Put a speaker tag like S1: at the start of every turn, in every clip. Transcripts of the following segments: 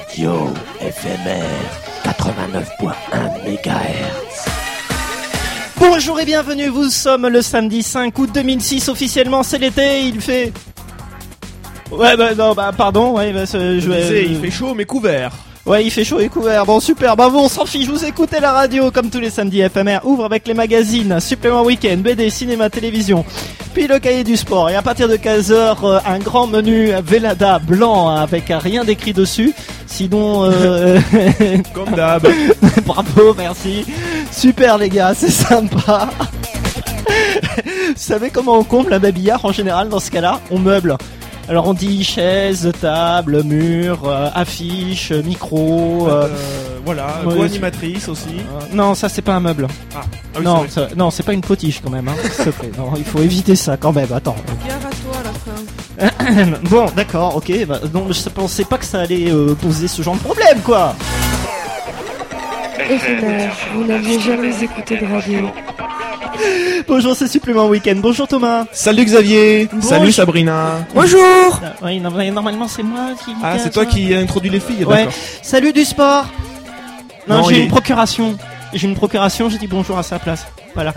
S1: Radio éphémère 89.1 MHz.
S2: Bonjour et bienvenue, vous sommes le samedi 5 août 2006, officiellement c'est l'été, il fait... Ouais pardon, ouais
S3: il fait chaud mais couvert.
S2: Ouais, il fait chaud et couvert. Bon, super. Bah, on s'en fiche. Vous écoutez la radio comme tous les samedis. FMR ouvre avec les magazines, supplément week-end, BD, cinéma, télévision. Puis le cahier du sport. Et à partir de 15h, un grand menu Velada blanc avec rien d'écrit dessus. Sinon,
S3: comme d'hab.
S2: Bravo, merci. Super, les gars. C'est sympa. Vous savez comment on comble un babillard en général dans ce cas-là? On meuble. Alors on dit chaise, table, mur, affiche, micro.
S3: Voilà, co-animatrice aussi.
S2: Non, ça c'est pas un meuble.
S3: Ah oui,
S2: non,
S3: c'est
S2: non, c'est pas une potiche quand même. Hein, s'il te plaît. Non, il faut éviter ça quand même. Attends.
S4: Gare à toi à la fin.
S2: Bon, d'accord, ok. Bah, non, je pensais pas que ça allait poser ce genre de problème, quoi.
S4: Éphémère, vous n'aviez jamais écouté de radio.
S2: Bonjour, c'est Supplément Week-end. Bonjour Thomas.
S3: Salut Xavier.
S2: Bonjour.
S3: Salut Sabrina.
S4: Bonjour.
S2: Oui, normalement c'est moi qui...
S3: Ah, c'est toi qui introduis les filles,
S2: ouais.
S3: D'accord.
S2: Salut du sport. Non,
S3: Non,
S2: j'ai une procuration. J'ai dit bonjour à sa place. Voilà.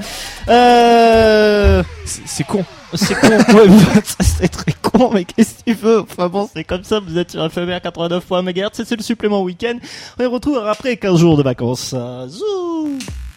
S3: C'est con.
S2: C'est con. Ouais, c'est très con, mais qu'est-ce que tu veux? Enfin bon, c'est comme ça, vous êtes sur FMR 89.1 MHz, c'est le supplément week-end. On les retrouve après 15 jours de vacances. Zou.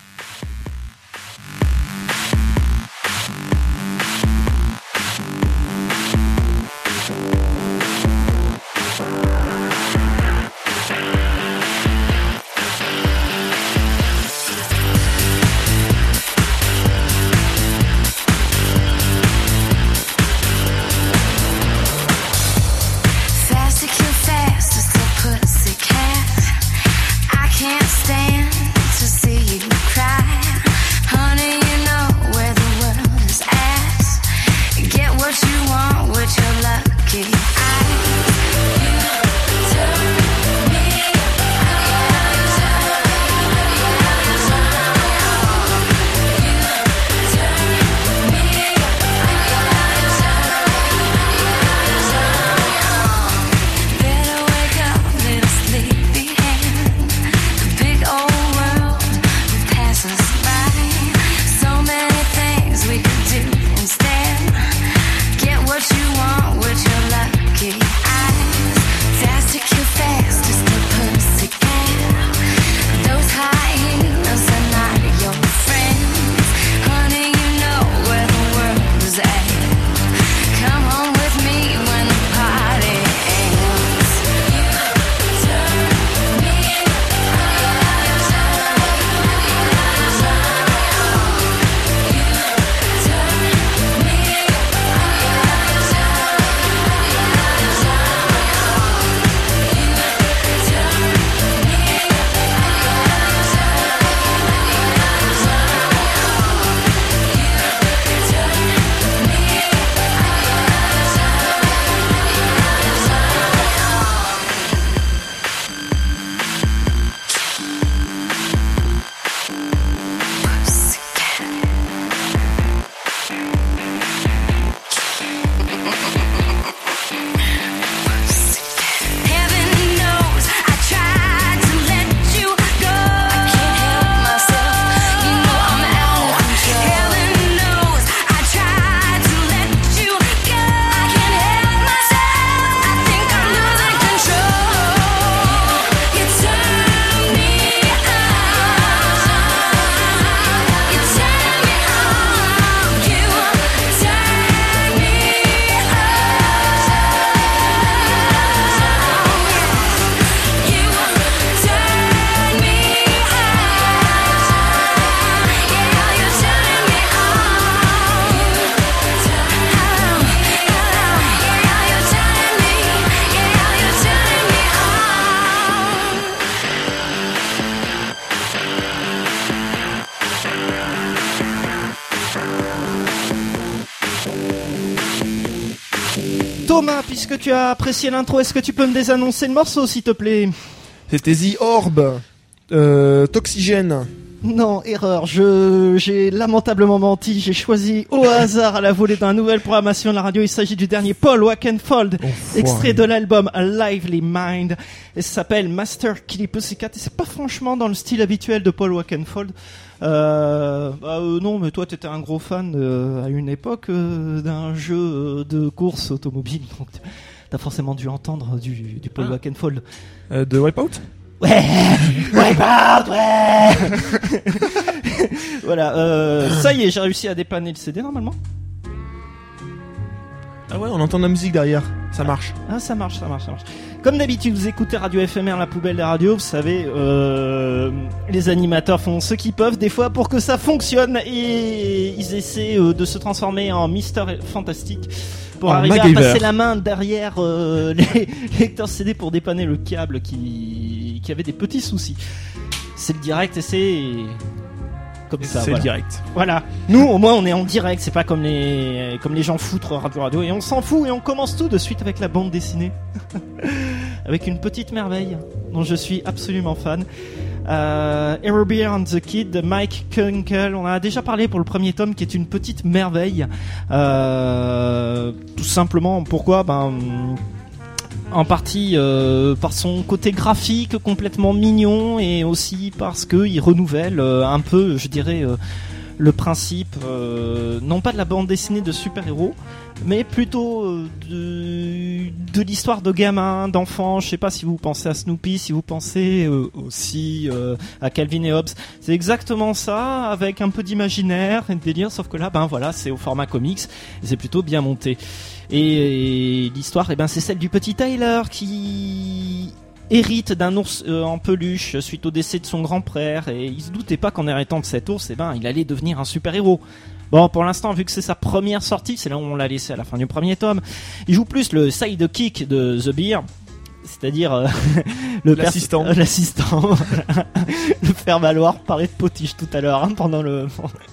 S2: Thomas, puisque tu as apprécié l'intro, est-ce que tu peux me désannoncer le morceau, s'il te plaît?
S3: C'était The Orb, Toxygène.
S2: Non, erreur. J'ai lamentablement menti. J'ai choisi au hasard à la volée d'une nouvelle programmation de la radio. Il s'agit du dernier Paul Oakenfold, extrait de l'album A Lively Mind. Et ça s'appelle Master Killy Pussycat. Et c'est pas franchement dans le style habituel de Paul Oakenfold. Non, mais toi, t'étais un gros fan à une époque d'un jeu de course automobile. Donc, t'as forcément dû entendre du Paul Oakenfold.
S3: De Wipeout?
S2: Ouais, voilà, ça y est, j'ai réussi à dépanner le CD normalement.
S3: Ah ouais, on entend de la musique derrière, ça marche.
S2: Ah, ça marche. Comme d'habitude, vous écoutez Radio FMR, la poubelle des radios, vous savez, les animateurs font ce qu'ils peuvent des fois pour que ça fonctionne et ils essaient de se transformer en Mister Fantastique pour arriver à passer la main derrière les lecteurs CD pour dépanner le câble qui avait des petits soucis. C'est le direct et c'est comme ça.
S3: C'est
S2: voilà.
S3: le direct.
S2: Voilà. Nous, au moins, on est en direct. C'est pas comme les gens foutre radio. Et on s'en fout et on commence tout de suite avec la bande dessinée. Avec une petite merveille dont je suis absolument fan. Herbie and the Kid de Mike Kunkel. On en a déjà parlé pour le premier tome qui est une petite merveille. Tout simplement, pourquoi? En partie par son côté graphique complètement mignon et aussi parce qu'il renouvelle un peu, je dirais, le principe, non pas de la bande dessinée de super-héros, mais plutôt de l'histoire de gamins, d'enfants. Je sais pas si vous pensez à Snoopy, si vous pensez aussi à Calvin et Hobbes. C'est exactement ça, avec un peu d'imaginaire et de délire, sauf que là, voilà, c'est au format comics et c'est plutôt bien monté. Et l'histoire, c'est celle du petit Tyler qui hérite d'un ours en peluche suite au décès de son grand-père, et il se doutait pas qu'en héritant de cet ours, il allait devenir un super-héros. Bon, pour l'instant, vu que c'est sa première sortie, c'est là où on l'a laissé à la fin du premier tome, il joue plus le sidekick de The Bear, c'est-à-dire
S3: l'assistant.
S2: L'assistant. Le faire valoir parlait de potiche tout à l'heure pendant le...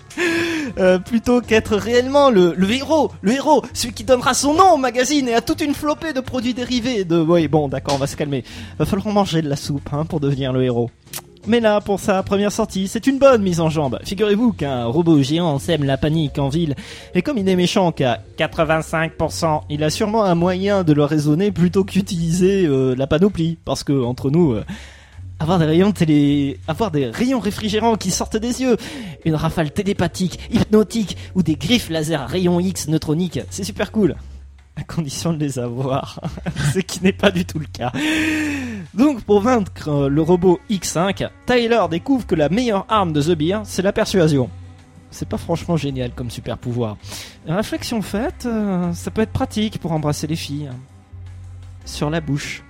S2: plutôt qu'être réellement le héros, celui qui donnera son nom au magazine et à toute une flopée de produits dérivés oui, bon, d'accord, on va se calmer. Va falloir manger de la soupe, pour devenir le héros. Mais là, pour sa première sortie, c'est une bonne mise en jambe. Figurez-vous qu'un robot géant sème la panique en ville, et comme il est méchant qu'à 85%, il a sûrement un moyen de le raisonner plutôt qu'utiliser la panoplie, parce que, entre nous... avoir des rayons réfrigérants qui sortent des yeux, une rafale télépathique, hypnotique ou des griffes laser à rayons X neutroniques, c'est super cool. À condition de les avoir, ce qui n'est pas du tout le cas. Donc pour vaincre le robot X5, Tyler découvre que la meilleure arme de The Bear, c'est la persuasion. C'est pas franchement génial comme super pouvoir. Réflexion faite, ça peut être pratique pour embrasser les filles. Sur la bouche.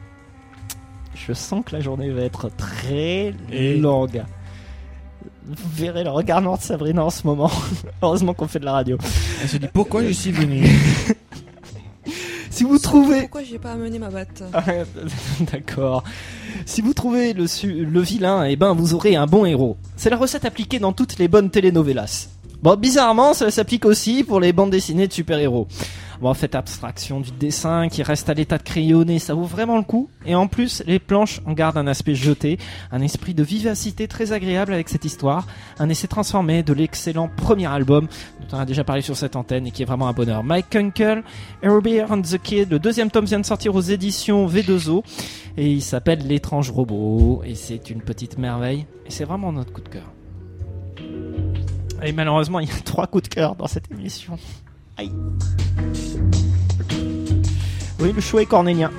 S2: Je sens que la journée va être très longue. Vous verrez le regard noir de Sabrina en ce moment. Heureusement qu'on fait de la radio.
S3: Elle se dit pourquoi je suis venu.
S2: Si vous trouvez...
S4: Pourquoi j'ai pas amené ma batte?
S2: D'accord. Si vous trouvez le vilain, vous aurez un bon héros. C'est la recette appliquée dans toutes les bonnes telenovelas. Bon, bizarrement, ça s'applique aussi pour les bandes dessinées de super-héros. Bon, faites abstraction du dessin qui reste à l'état de crayonné, ça vaut vraiment le coup. Et en plus, les planches en gardent un aspect jeté, un esprit de vivacité très agréable avec cette histoire, un essai transformé de l'excellent premier album dont on a déjà parlé sur cette antenne et qui est vraiment un bonheur. Mike Kunkel, Herbie and the Kid, le deuxième tome vient de sortir aux éditions V2O et il s'appelle L'étrange robot et c'est une petite merveille et c'est vraiment notre coup de cœur. Et malheureusement, il y a 3 coups de cœur dans cette émission. Aïe. Oui, le choix est cornélien.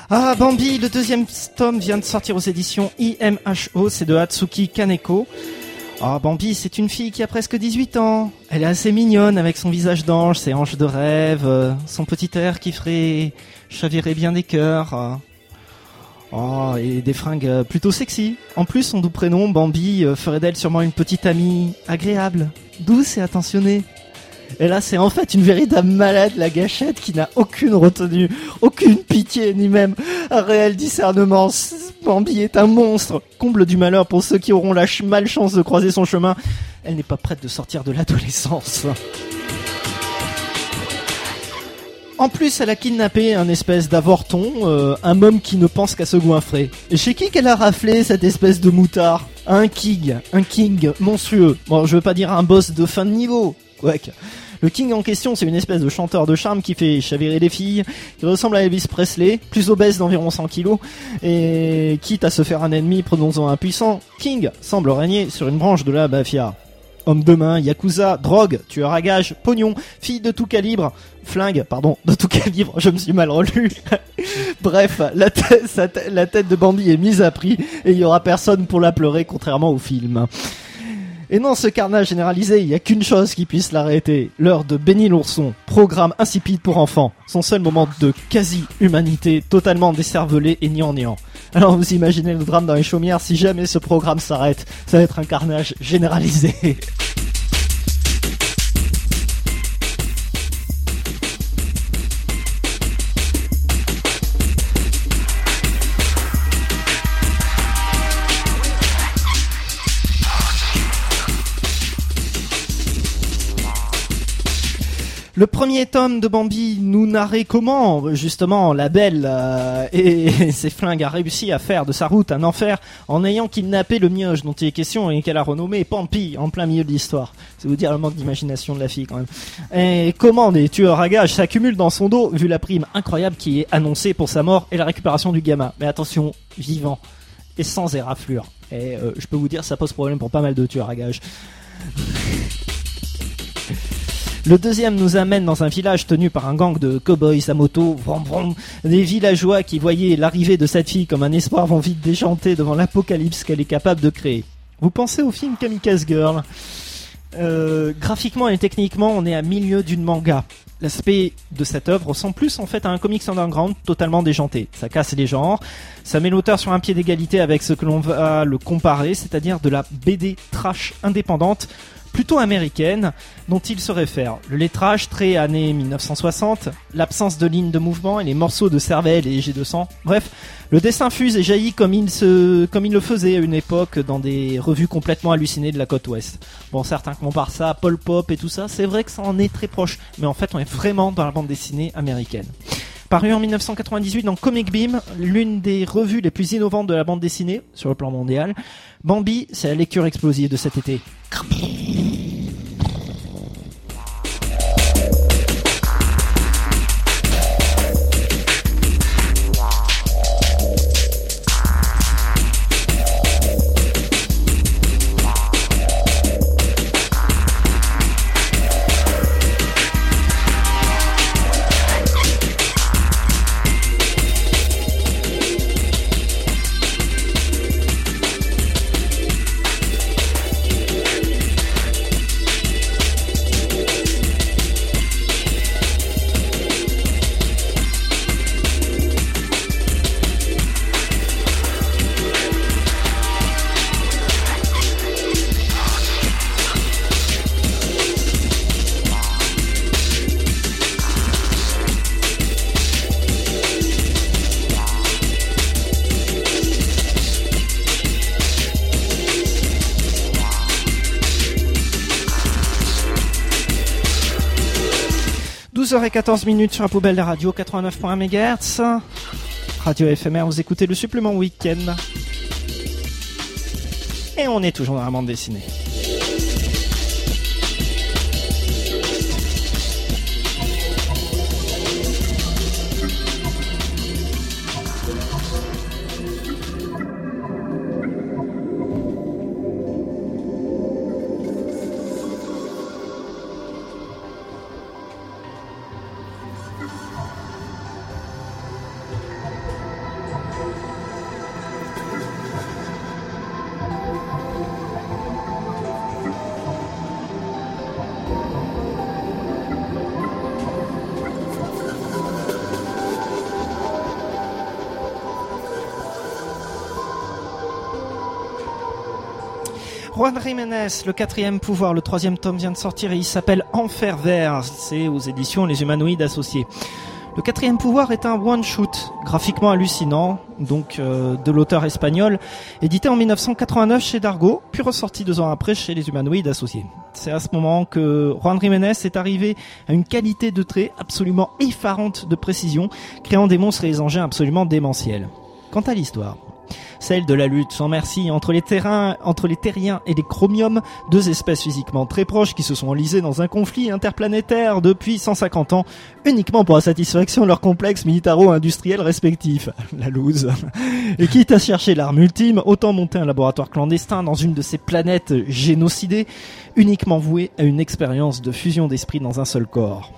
S2: Ah, Bambi, le deuxième tome vient de sortir aux éditions IMHO, c'est de Hatsuki Kaneko. Ah, Bambi, c'est une fille qui a presque 18 ans. Elle est assez mignonne avec son visage d'ange, ses hanches de rêve, son petit air qui ferait chavirer bien des cœurs. Oh, et des fringues plutôt sexy. En plus, son doux prénom, Bambi, ferait d'elle sûrement une petite amie agréable, douce et attentionnée. Et là, c'est en fait une véritable malade, la gâchette, qui n'a aucune retenue, aucune pitié, ni même un réel discernement. Bambi est un monstre, comble du malheur pour ceux qui auront la malchance de croiser son chemin. Elle n'est pas prête de sortir de l'adolescence. En plus, elle a kidnappé un espèce d'avorton, un homme qui ne pense qu'à se goinfrer. Et chez qui qu'elle a raflé cette espèce de moutard ? Un king monstrueux. Bon, je veux pas dire un boss de fin de niveau, quoique. Le king en question, c'est une espèce de chanteur de charme qui fait chavirer les filles, qui ressemble à Elvis Presley, plus obèse d'environ 100 kilos, et quitte à se faire un ennemi, prononçant un puissant, King semble régner sur une branche de la mafia. Homme de main, yakuza, drogue, tueur à gages, pognon, fille de tout calibre, de tout calibre, je me suis mal relu. Bref, la tête de Bambi est mise à prix et il y aura personne pour la pleurer, contrairement au film. Et dans ce carnage généralisé, il n'y a qu'une chose qui puisse l'arrêter. L'heure de Benny l'ourson, programme insipide pour enfants. Son seul moment de quasi-humanité, totalement décervelé et néant. Alors vous imaginez le drame dans les chaumières, si jamais ce programme s'arrête, ça va être un carnage généralisé. Le premier tome de Bambi nous narrait comment, justement, la belle et ses flingues a réussi à faire de sa route un enfer en ayant kidnappé le mioche dont il est question et qu'elle a renommé Pampi en plein milieu de l'histoire. C'est vous dire le manque d'imagination de la fille quand même. Et comment des tueurs à gages s'accumulent dans son dos vu la prime incroyable qui est annoncée pour sa mort et la récupération du gamin. Mais attention, vivant et sans éraflure. Et je peux vous dire, ça pose problème pour pas mal de tueurs à gages. Le deuxième nous amène dans un village tenu par un gang de cow-boys à moto, vroom vroom. Des villageois qui voyaient l'arrivée de cette fille comme un espoir vont vite déchanter devant l'apocalypse qu'elle est capable de créer. Vous pensez au film Kamikaze Girl ? Graphiquement et techniquement, on est à milieu d'une manga. L'aspect de cette œuvre ressemble plus en fait à un comics underground totalement déjanté. Ça casse les genres, ça met l'auteur sur un pied d'égalité avec ce que l'on va le comparer, c'est-à-dire de la BD trash indépendante, plutôt américaine, dont il se réfère. Le lettrage très années 1960, l'absence de lignes de mouvement et les morceaux de cervelle et léger de sang. Bref, le dessin fuse et jaillit comme il le faisait à une époque dans des revues complètement hallucinées de la côte ouest. Bon, certains comparent ça à Pol Pop et tout ça, c'est vrai que ça en est très proche, mais en fait on est vraiment dans la bande dessinée américaine. Paru en 1998 dans Comic Beam, l'une des revues les plus innovantes de la bande dessinée sur le plan mondial, Bambi, c'est la lecture explosive de cet été. Et 14 minutes sur la poubelle de radio 89.1 MHz. Radio éphémère, vous écoutez le supplément week-end. Et on est toujours dans la bande dessinée. Juan Jiménez, le 4e pouvoir, le 3e tome vient de sortir et il s'appelle Enfer Vert. C'est aux éditions Les Humanoïdes Associés. Le 4e pouvoir est un one-shoot, graphiquement hallucinant, donc de l'auteur espagnol, édité en 1989 chez Dargaud, puis ressorti 2 ans après chez Les Humanoïdes Associés. C'est à ce moment que Juan Jiménez est arrivé à une qualité de trait absolument effarante de précision, créant des monstres et des engins absolument démentiels. Quant à l'histoire, celle de la lutte sans merci entre les terriens et les chromiums, 2 espèces physiquement très proches qui se sont enlisées dans un conflit interplanétaire depuis 150 ans, uniquement pour la satisfaction de leurs complexes militaro-industriels respectifs. La loose. Et quitte à chercher l'arme ultime, autant monter un laboratoire clandestin dans une de ces planètes génocidées, uniquement vouée à une expérience de fusion d'esprit dans un seul corps.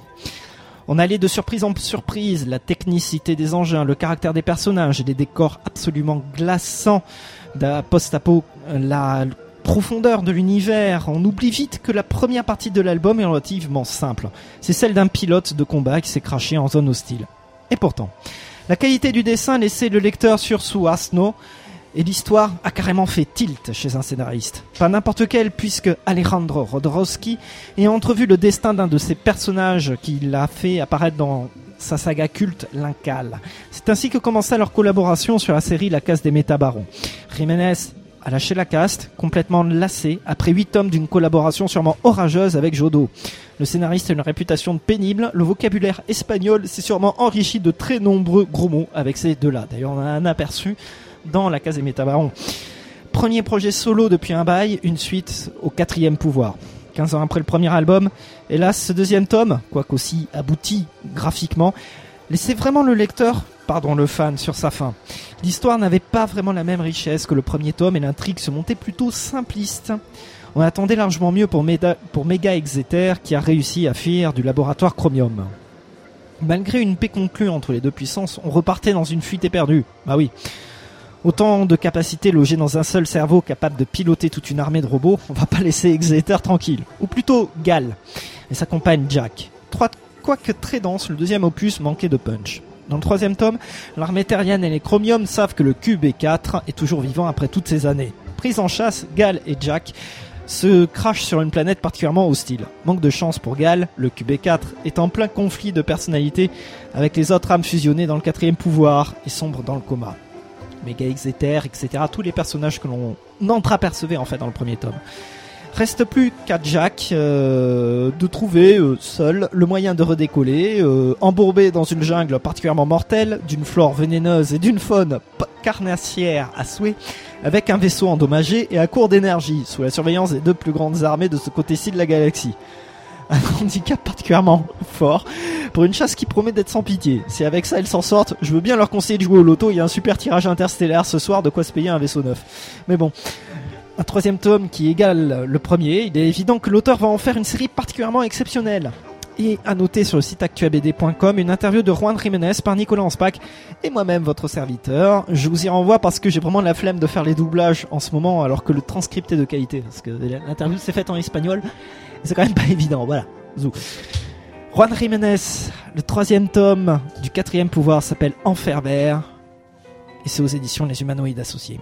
S2: On allait de surprise en surprise, la technicité des engins, le caractère des personnages et des décors absolument glaçants d'un post-apo, la profondeur de l'univers. On oublie vite que la première partie de l'album est relativement simple. C'est celle d'un pilote de combat qui s'est crashé en zone hostile. Et pourtant, la qualité du dessin laissait le lecteur sur sous asno. Et l'histoire a carrément fait tilt chez un scénariste. Pas n'importe quel, puisque Alejandro Jodorowsky a entrevu le destin d'un de ses personnages qu'il a fait apparaître dans sa saga culte L'Incal. C'est ainsi que commença leur collaboration sur la série La Caste des Métabarons. Jiménez a lâché la caste, complètement lassé, après 8 tomes d'une collaboration sûrement orageuse avec Jodo. Le scénariste a une réputation de pénible, le vocabulaire espagnol s'est sûrement enrichi de très nombreux gros mots avec ces deux-là. D'ailleurs, on a un aperçu dans La Case des Métabarons. Premier projet solo depuis un bail, une suite au 4e pouvoir. 15 ans après le premier album, hélas, ce 2e tome, quoique aussi abouti graphiquement, laissait vraiment le lecteur, pardon le fan, sur sa faim. L'histoire n'avait pas vraiment la même richesse que le premier tome et l'intrigue se montait plutôt simpliste. On attendait largement mieux pour Mega Exeter qui a réussi à fuir du laboratoire Chromium. Malgré une paix conclue entre les deux puissances, on repartait dans une fuite éperdue. Bah oui. Autant de capacités logées dans un seul cerveau capable de piloter toute une armée de robots, on va pas laisser Exeter tranquille. Ou plutôt Gal et sa compagne Jack. Quoique très dense, le 2e opus manquait de punch. Dans le 3e tome, l'armée terrienne et les chromiums savent que le QB4 est toujours vivant après toutes ces années. Prise en chasse, Gal et Jack se crachent sur une planète particulièrement hostile. Manque de chance pour Gal, le QB4 est en plein conflit de personnalité avec les autres âmes fusionnées dans le 4e pouvoir et sombre dans le coma. Mega Exeter, etc. Tous les personnages que l'on entreapercevait en fait dans le premier tome. Reste plus qu'à Jack de trouver seul le moyen de redécoller, embourbé dans une jungle particulièrement mortelle, d'une flore vénéneuse et d'une faune carnassière à souhait, avec un vaisseau endommagé et à court d'énergie, sous la surveillance des 2 plus grandes armées de ce côté-ci de la galaxie. Un handicap particulièrement fort pour une chasse qui promet d'être sans pitié. Si avec ça elles s'en sortent, je veux bien leur conseiller de jouer au loto, il y a un super tirage interstellaire ce soir, de quoi se payer un vaisseau neuf. Mais bon, un 3e tome qui égale le premier, il est évident que l'auteur va en faire une série particulièrement exceptionnelle. Et à noter sur le site actuabd.com une interview de Juan Jiménez par Nicolas Anspach et moi-même votre serviteur. Je vous y renvoie parce que j'ai vraiment la flemme de faire les doublages en ce moment alors que le transcript est de qualité, parce que l'interview s'est faite en espagnol. C'est quand même pas évident, voilà. Zou. Juan Jiménez, le 3e tome du 4e pouvoir s'appelle Enfer Vert et c'est aux éditions Les Humanoïdes Associés.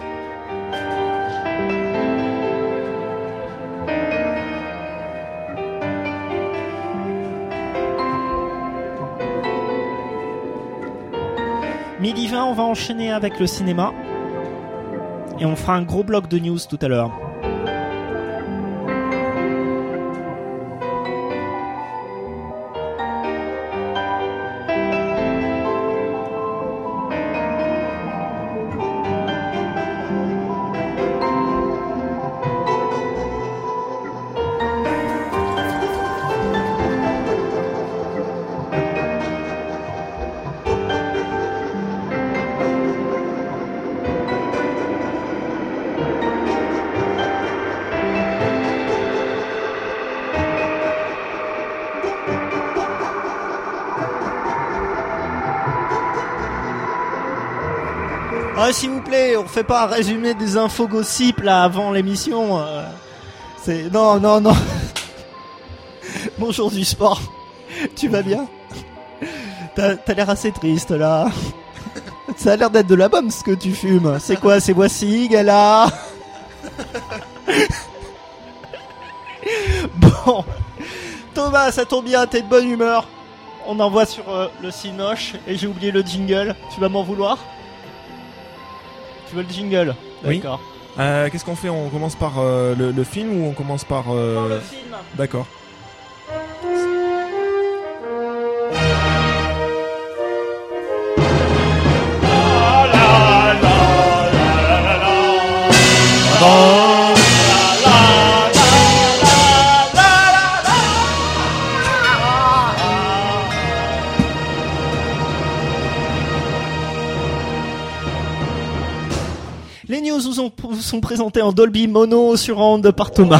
S2: Midi 20, on va enchaîner avec le cinéma et on fera un gros bloc de news tout à l'heure. Ah, s'il vous plaît, on fait pas un résumé des infos gossip là avant l'émission. C'est non. Bonjour du sport. Tu vas bien? T'as l'air assez triste là. Ça a l'air d'être de la bombe ce que tu fumes. C'est quoi? C'est Boissy, Gala? Bon, Thomas, ça tombe bien, t'es de bonne humeur. On envoie sur le Cinoche et j'ai oublié le jingle. Tu vas m'en vouloir? Tu veux le jingle?
S3: Oui.
S2: D'accord.
S3: Qu'est-ce qu'on fait? On commence par le film ou on commence par...
S2: Le film.
S3: D'accord.
S2: Les news vous sont présentées en Dolby Mono sur onde par Thomas.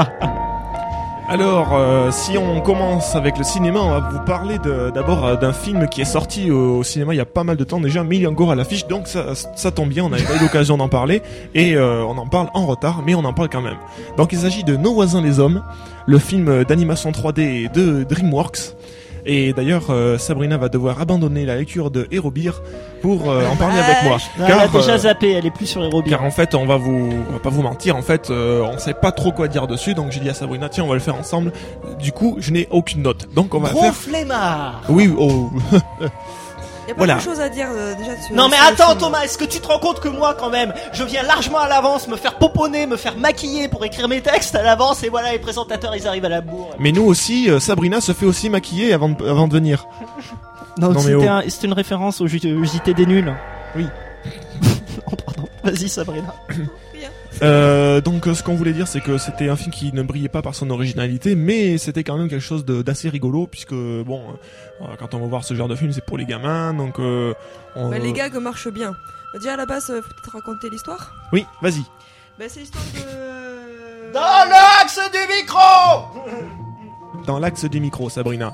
S3: Alors, si on commence avec le cinéma, on va vous parler d'abord d'un film qui est sorti au cinéma il y a pas mal de temps déjà, mais il est encore à l'affiche, donc ça tombe bien, on n'avait pas eu l'occasion d'en parler, et on en parle en retard, mais on en parle quand même. Donc il s'agit de Nos voisins les hommes, le film d'animation 3D de DreamWorks. Et d'ailleurs, Sabrina va devoir abandonner la lecture de Hero Beer pour en parler avec moi.
S2: Elle a déjà zappé, elle est plus sur Hero Beer.
S3: Car en fait, on va pas vous mentir, en fait, on sait pas trop quoi dire dessus, donc j'ai dit à Sabrina, tiens, on va le faire ensemble. Du coup, je n'ai aucune note, donc on va
S2: Gros
S3: faire...
S2: flemmard.
S3: Oui, oh...
S5: Y a pas
S3: Voilà.
S5: grand chose à dire déjà dessus.
S2: Non mais attends Thomas, est-ce que tu te rends compte que moi quand même, je viens largement à l'avance me faire poponner, me faire maquiller pour écrire mes textes à l'avance et voilà les présentateurs ils arrivent à la bourre.
S3: Mais nous aussi, Sabrina se fait aussi maquiller avant de venir.
S2: Non,
S3: Non, mais
S2: c'était une référence au JT des nuls.
S3: Oui.
S2: Oh pardon, vas-y Sabrina.
S3: Donc ce qu'on voulait dire, c'est que c'était un film qui ne brillait pas par son originalité, mais c'était quand même quelque chose d'assez rigolo, puisque bon, quand on va voir ce genre de film, c'est pour les gamins, donc
S5: Les gags marchent bien. Déjà à la base, faut peut-être raconter l'histoire.
S3: Oui, vas-y.
S5: C'est l'histoire de...
S2: Dans l'axe du micro.
S3: Dans l'axe du micro, Sabrina.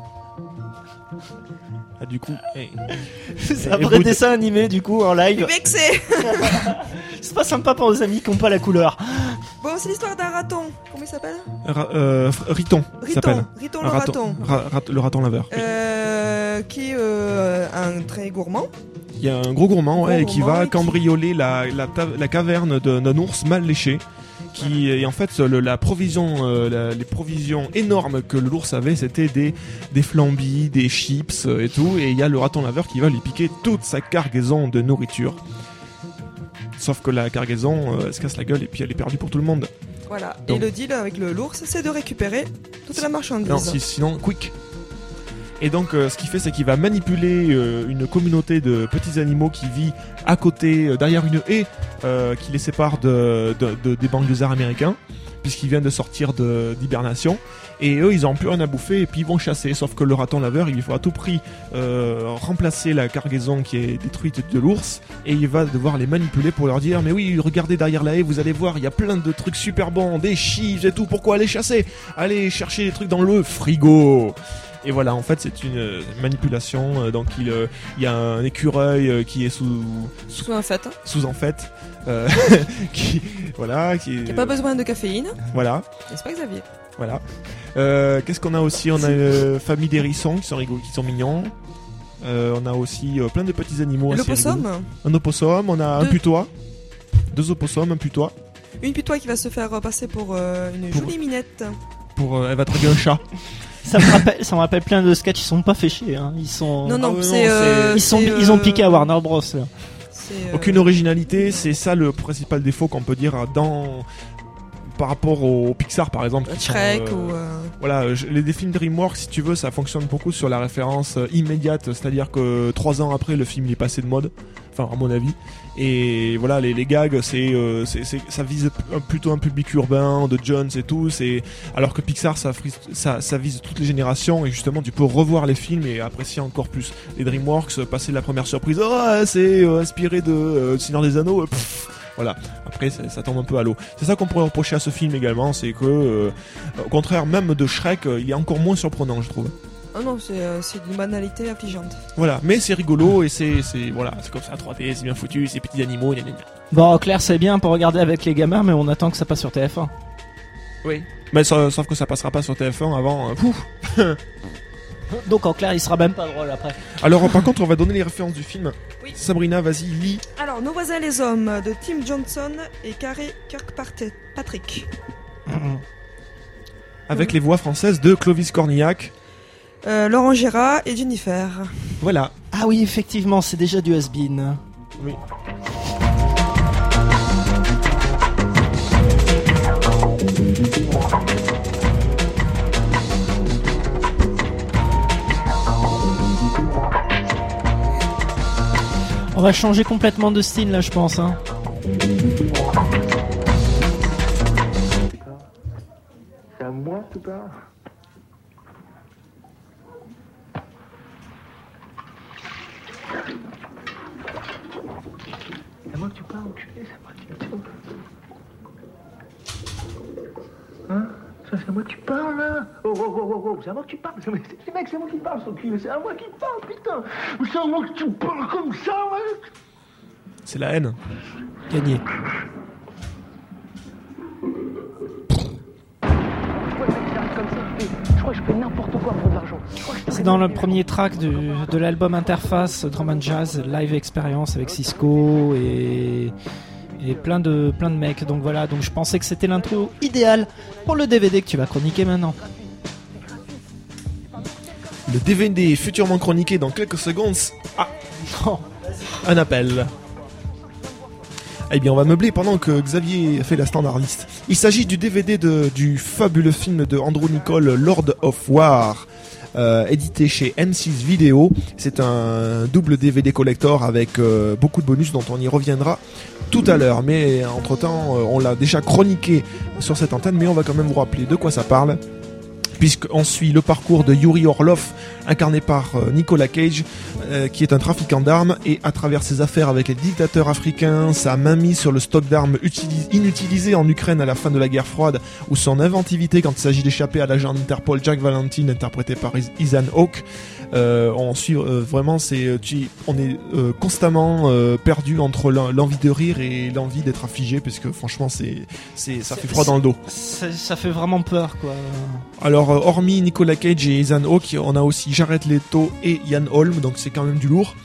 S3: Ah, du coup...
S2: C'est un vrai dessin animé du coup en live.
S5: Vexé.
S2: C'est pas sympa pour nos amis qui ont pas la couleur.
S5: Bon, c'est l'histoire d'un raton. Comment il s'appelle?
S3: Riton, s'appelle.
S5: Riton le raton.
S3: Le raton laveur.
S5: Qui est un très gourmand.
S3: Il y a un gros gourmand, ouais, qui va
S5: et qui-
S3: cambrioler la caverne d'un ours mal léché. Et en fait, la provision, les provisions énormes que l'ours avait, c'était des flambis, des chips et tout. Et il y a le raton laveur qui va lui piquer toute sa cargaison de nourriture. Sauf que la cargaison elle se casse la gueule et puis elle est perdue pour tout le monde.
S5: Voilà.
S3: Donc-
S5: Et le deal avec l'ours, c'est de récupérer toute la marchandise.
S3: Non, sinon, quick. Et donc, ce qu'il fait, c'est qu'il va manipuler une communauté de petits animaux qui vit à côté, derrière une haie qui les sépare des banlieusards américains, puisqu'ils viennent de sortir d'hibernation. Et eux, ils n'ont plus rien à bouffer et puis ils vont chasser. Sauf que le raton laveur, il faut à tout prix remplacer la cargaison qui est détruite de l'ours. Et il va devoir les manipuler pour leur dire: mais oui, regardez derrière la haie, vous allez voir, il y a plein de trucs super bons, des chips et tout. Pourquoi aller chasser? Allez chercher des trucs dans le frigo. Et voilà, en fait, c'est une manipulation. Donc, il y a un écureuil qui est sous
S5: En fait,
S3: en fait, qui
S5: il n'y a pas besoin de caféine.
S3: voilà.
S5: N'est-ce pas, Xavier?
S3: Voilà. Qu'est-ce qu'on a aussi? On a une famille d'hérissons qui sont rigolos, qui sont mignons. On a aussi plein de petits animaux assez
S5: L'opossum.
S3: rigolos. Un opossum, on a un
S5: Deux.
S3: putois. 2 opossums, un putois.
S5: Une putois qui va se faire passer pour une
S3: Pour-
S5: jolie minette.
S3: Elle va draguer un chat.
S2: Ça me rappelle plein de sketchs, ils sont pas fait chier, hein. Ils sont.
S5: Non, non,
S3: ouais,
S5: c'est...
S3: non,
S2: Ils ont piqué à Warner Bros. Là.
S3: Aucune originalité, c'est ça le principal défaut qu'on peut dire par rapport au Pixar par exemple. qui
S5: Shrek
S3: sont,
S5: ou...
S3: Voilà, les films DreamWorks, si tu veux, ça fonctionne beaucoup sur la référence immédiate, c'est-à-dire que 3 ans après, le film il est passé de mode, enfin à mon avis. Et voilà, les gags, ça vise plutôt un public urbain, de Jones et tout. Alors que Pixar, ça vise toutes les générations et justement, tu peux revoir les films et apprécier encore plus. Les DreamWorks, passer la première surprise, c'est inspiré de Seigneur des Anneaux. Voilà, après ça tombe un peu à l'eau. C'est ça qu'on pourrait reprocher à ce film également, c'est que au contraire même de Shrek, il est encore moins surprenant, je trouve.
S5: Ah non, c'est d'une banalité affligeante.
S3: Voilà, mais c'est rigolo et c'est comme ça 3D, c'est bien foutu, c'est petits animaux, gna gna gna.
S2: Bon, en clair, c'est bien pour regarder avec les gamins, mais on attend que ça passe sur TF1.
S3: Oui. Mais sauf que ça passera pas sur TF1 avant.
S2: Donc en clair, il sera même pas drôle après.
S3: Alors par contre, on va donner les références du film.
S5: Oui.
S3: Sabrina, vas-y, lis.
S5: Alors, Nos voisins les hommes de Tim Johnson et Carey Kirkpatrick.
S3: avec les voix françaises de Clovis Cornillac.
S5: Laurent Gérard et Jennifer.
S3: Voilà.
S2: Ah oui, effectivement, c'est déjà du has-been.
S3: Oui.
S2: On va changer complètement de style là, je pense. Hein.
S6: C'est à moi que tu parles. C'est à moi que tu parles, enculé, c'est à moi que tu parles. Hein? Ça, c'est à moi que tu parles, là? Oh, c'est à moi que tu parles. Mec, c'est moi qui parle, son cul. C'est à moi qui parle, putain. C'est à moi que tu parles comme ça, mec.
S3: C'est la haine.
S2: Gagné.
S6: Je crois que je fais n'importe quoi pour de l'argent.
S2: C'est dans le premier track de l'album Interface Drum and Jazz Live Experience avec Cisco et plein de mecs. Donc voilà, donc je pensais que c'était l'intro idéale pour le DVD que tu vas chroniquer maintenant.
S3: Le DVD futurement chroniqué dans quelques secondes. Ah, un appel. Eh bien, on va meubler pendant que Xavier fait la standardiste. Il s'agit du DVD du fabuleux film de Andrew Niccol, Lord of War, édité chez M6 Vidéo. C'est un double DVD collector avec beaucoup de bonus dont on y reviendra tout à l'heure. Mais entre-temps, on l'a déjà chroniqué sur cette antenne, mais on va quand même vous rappeler de quoi ça parle. Puisqu'on suit le parcours de Yuri Orlov, incarné par Nicolas Cage, qui est un trafiquant d'armes, et à travers ses affaires avec les dictateurs africains, sa mainmise sur le stock d'armes inutilisé en Ukraine à la fin de la guerre froide, ou son inventivité quand il s'agit d'échapper à l'agent d'Interpol Jack Valentine, interprété par Ethan Hawke. On suit vraiment, on est constamment perdu entre l'envie de rire et l'envie d'être affligé, parce que franchement ça fait froid dans le dos.
S2: Ça fait vraiment peur, quoi.
S3: Alors hormis Nicolas Cage et Ethan Hawke, on a aussi Jared Leto et Ian Holm, donc c'est quand même du lourd.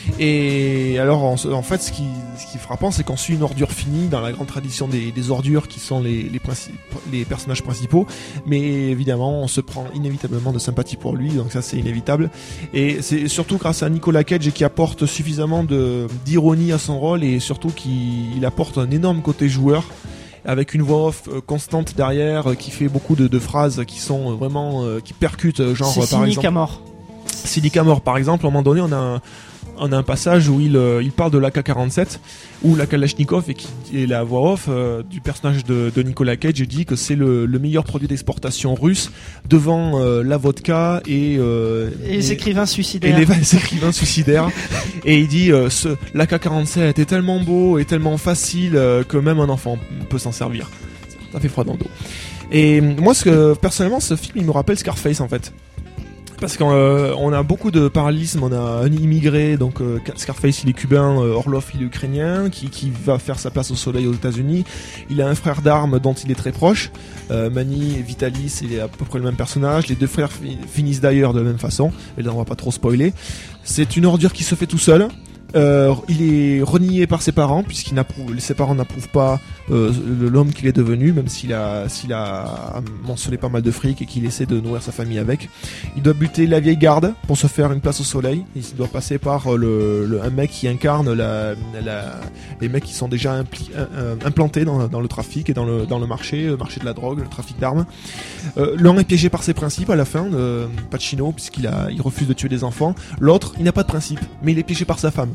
S3: Et alors en fait ce qui est frappant, c'est qu'on suit une ordure finie dans la grande tradition des ordures qui sont les personnages principaux, mais évidemment on se prend inévitablement de sympathie pour lui, donc ça c'est inévitable. Et c'est surtout grâce à Nicolas Cage qui apporte suffisamment d'ironie à son rôle, et surtout qu'il apporte un énorme côté joueur, avec une voix off constante derrière, qui fait beaucoup de phrases qui sont vraiment qui percutent, genre
S2: c'est
S3: par
S2: cynique
S3: exemple
S2: à mort.
S3: cynique à mort par exemple. À un moment donné, on a un passage où il parle de l'AK-47 ou la Kalachnikov, et la voix off du personnage de Nicolas Cage dit que c'est le meilleur produit d'exportation russe devant la vodka et
S2: les écrivains suicidaires.
S3: Et les écrivains suicidaires. Et il dit l'AK-47 est tellement beau et tellement facile que même un enfant peut s'en servir. Ça fait froid dans le dos. Et moi, personnellement, ce film il me rappelle Scarface en fait. Parce qu'on a beaucoup de parallélismes. On a un immigré, donc Scarface il est cubain, Orlov il est ukrainien, qui va faire sa place au soleil aux États-Unis. Il a un frère d'armes dont il est très proche, Manny et Vitalis, il est à peu près le même personnage. Les deux frères finissent d'ailleurs de la même façon, et là on va pas trop spoiler. C'est une ordure qui se fait tout seul. Il est renié par ses parents, ses parents n'approuvent pas l'homme qu'il est devenu, même s'il a moncelé pas mal de fric et qu'il essaie de nourrir sa famille avec. Il doit buter la vieille garde pour se faire une place au soleil. Il doit passer par un mec qui incarne les mecs qui sont déjà implantés dans le trafic et dans le marché de la drogue, le trafic d'armes. L'un est piégé par ses principes à la fin, Pacino, puisqu'il refuse de tuer des enfants. L'autre, il n'a pas de principe, mais il est piégé par sa femme.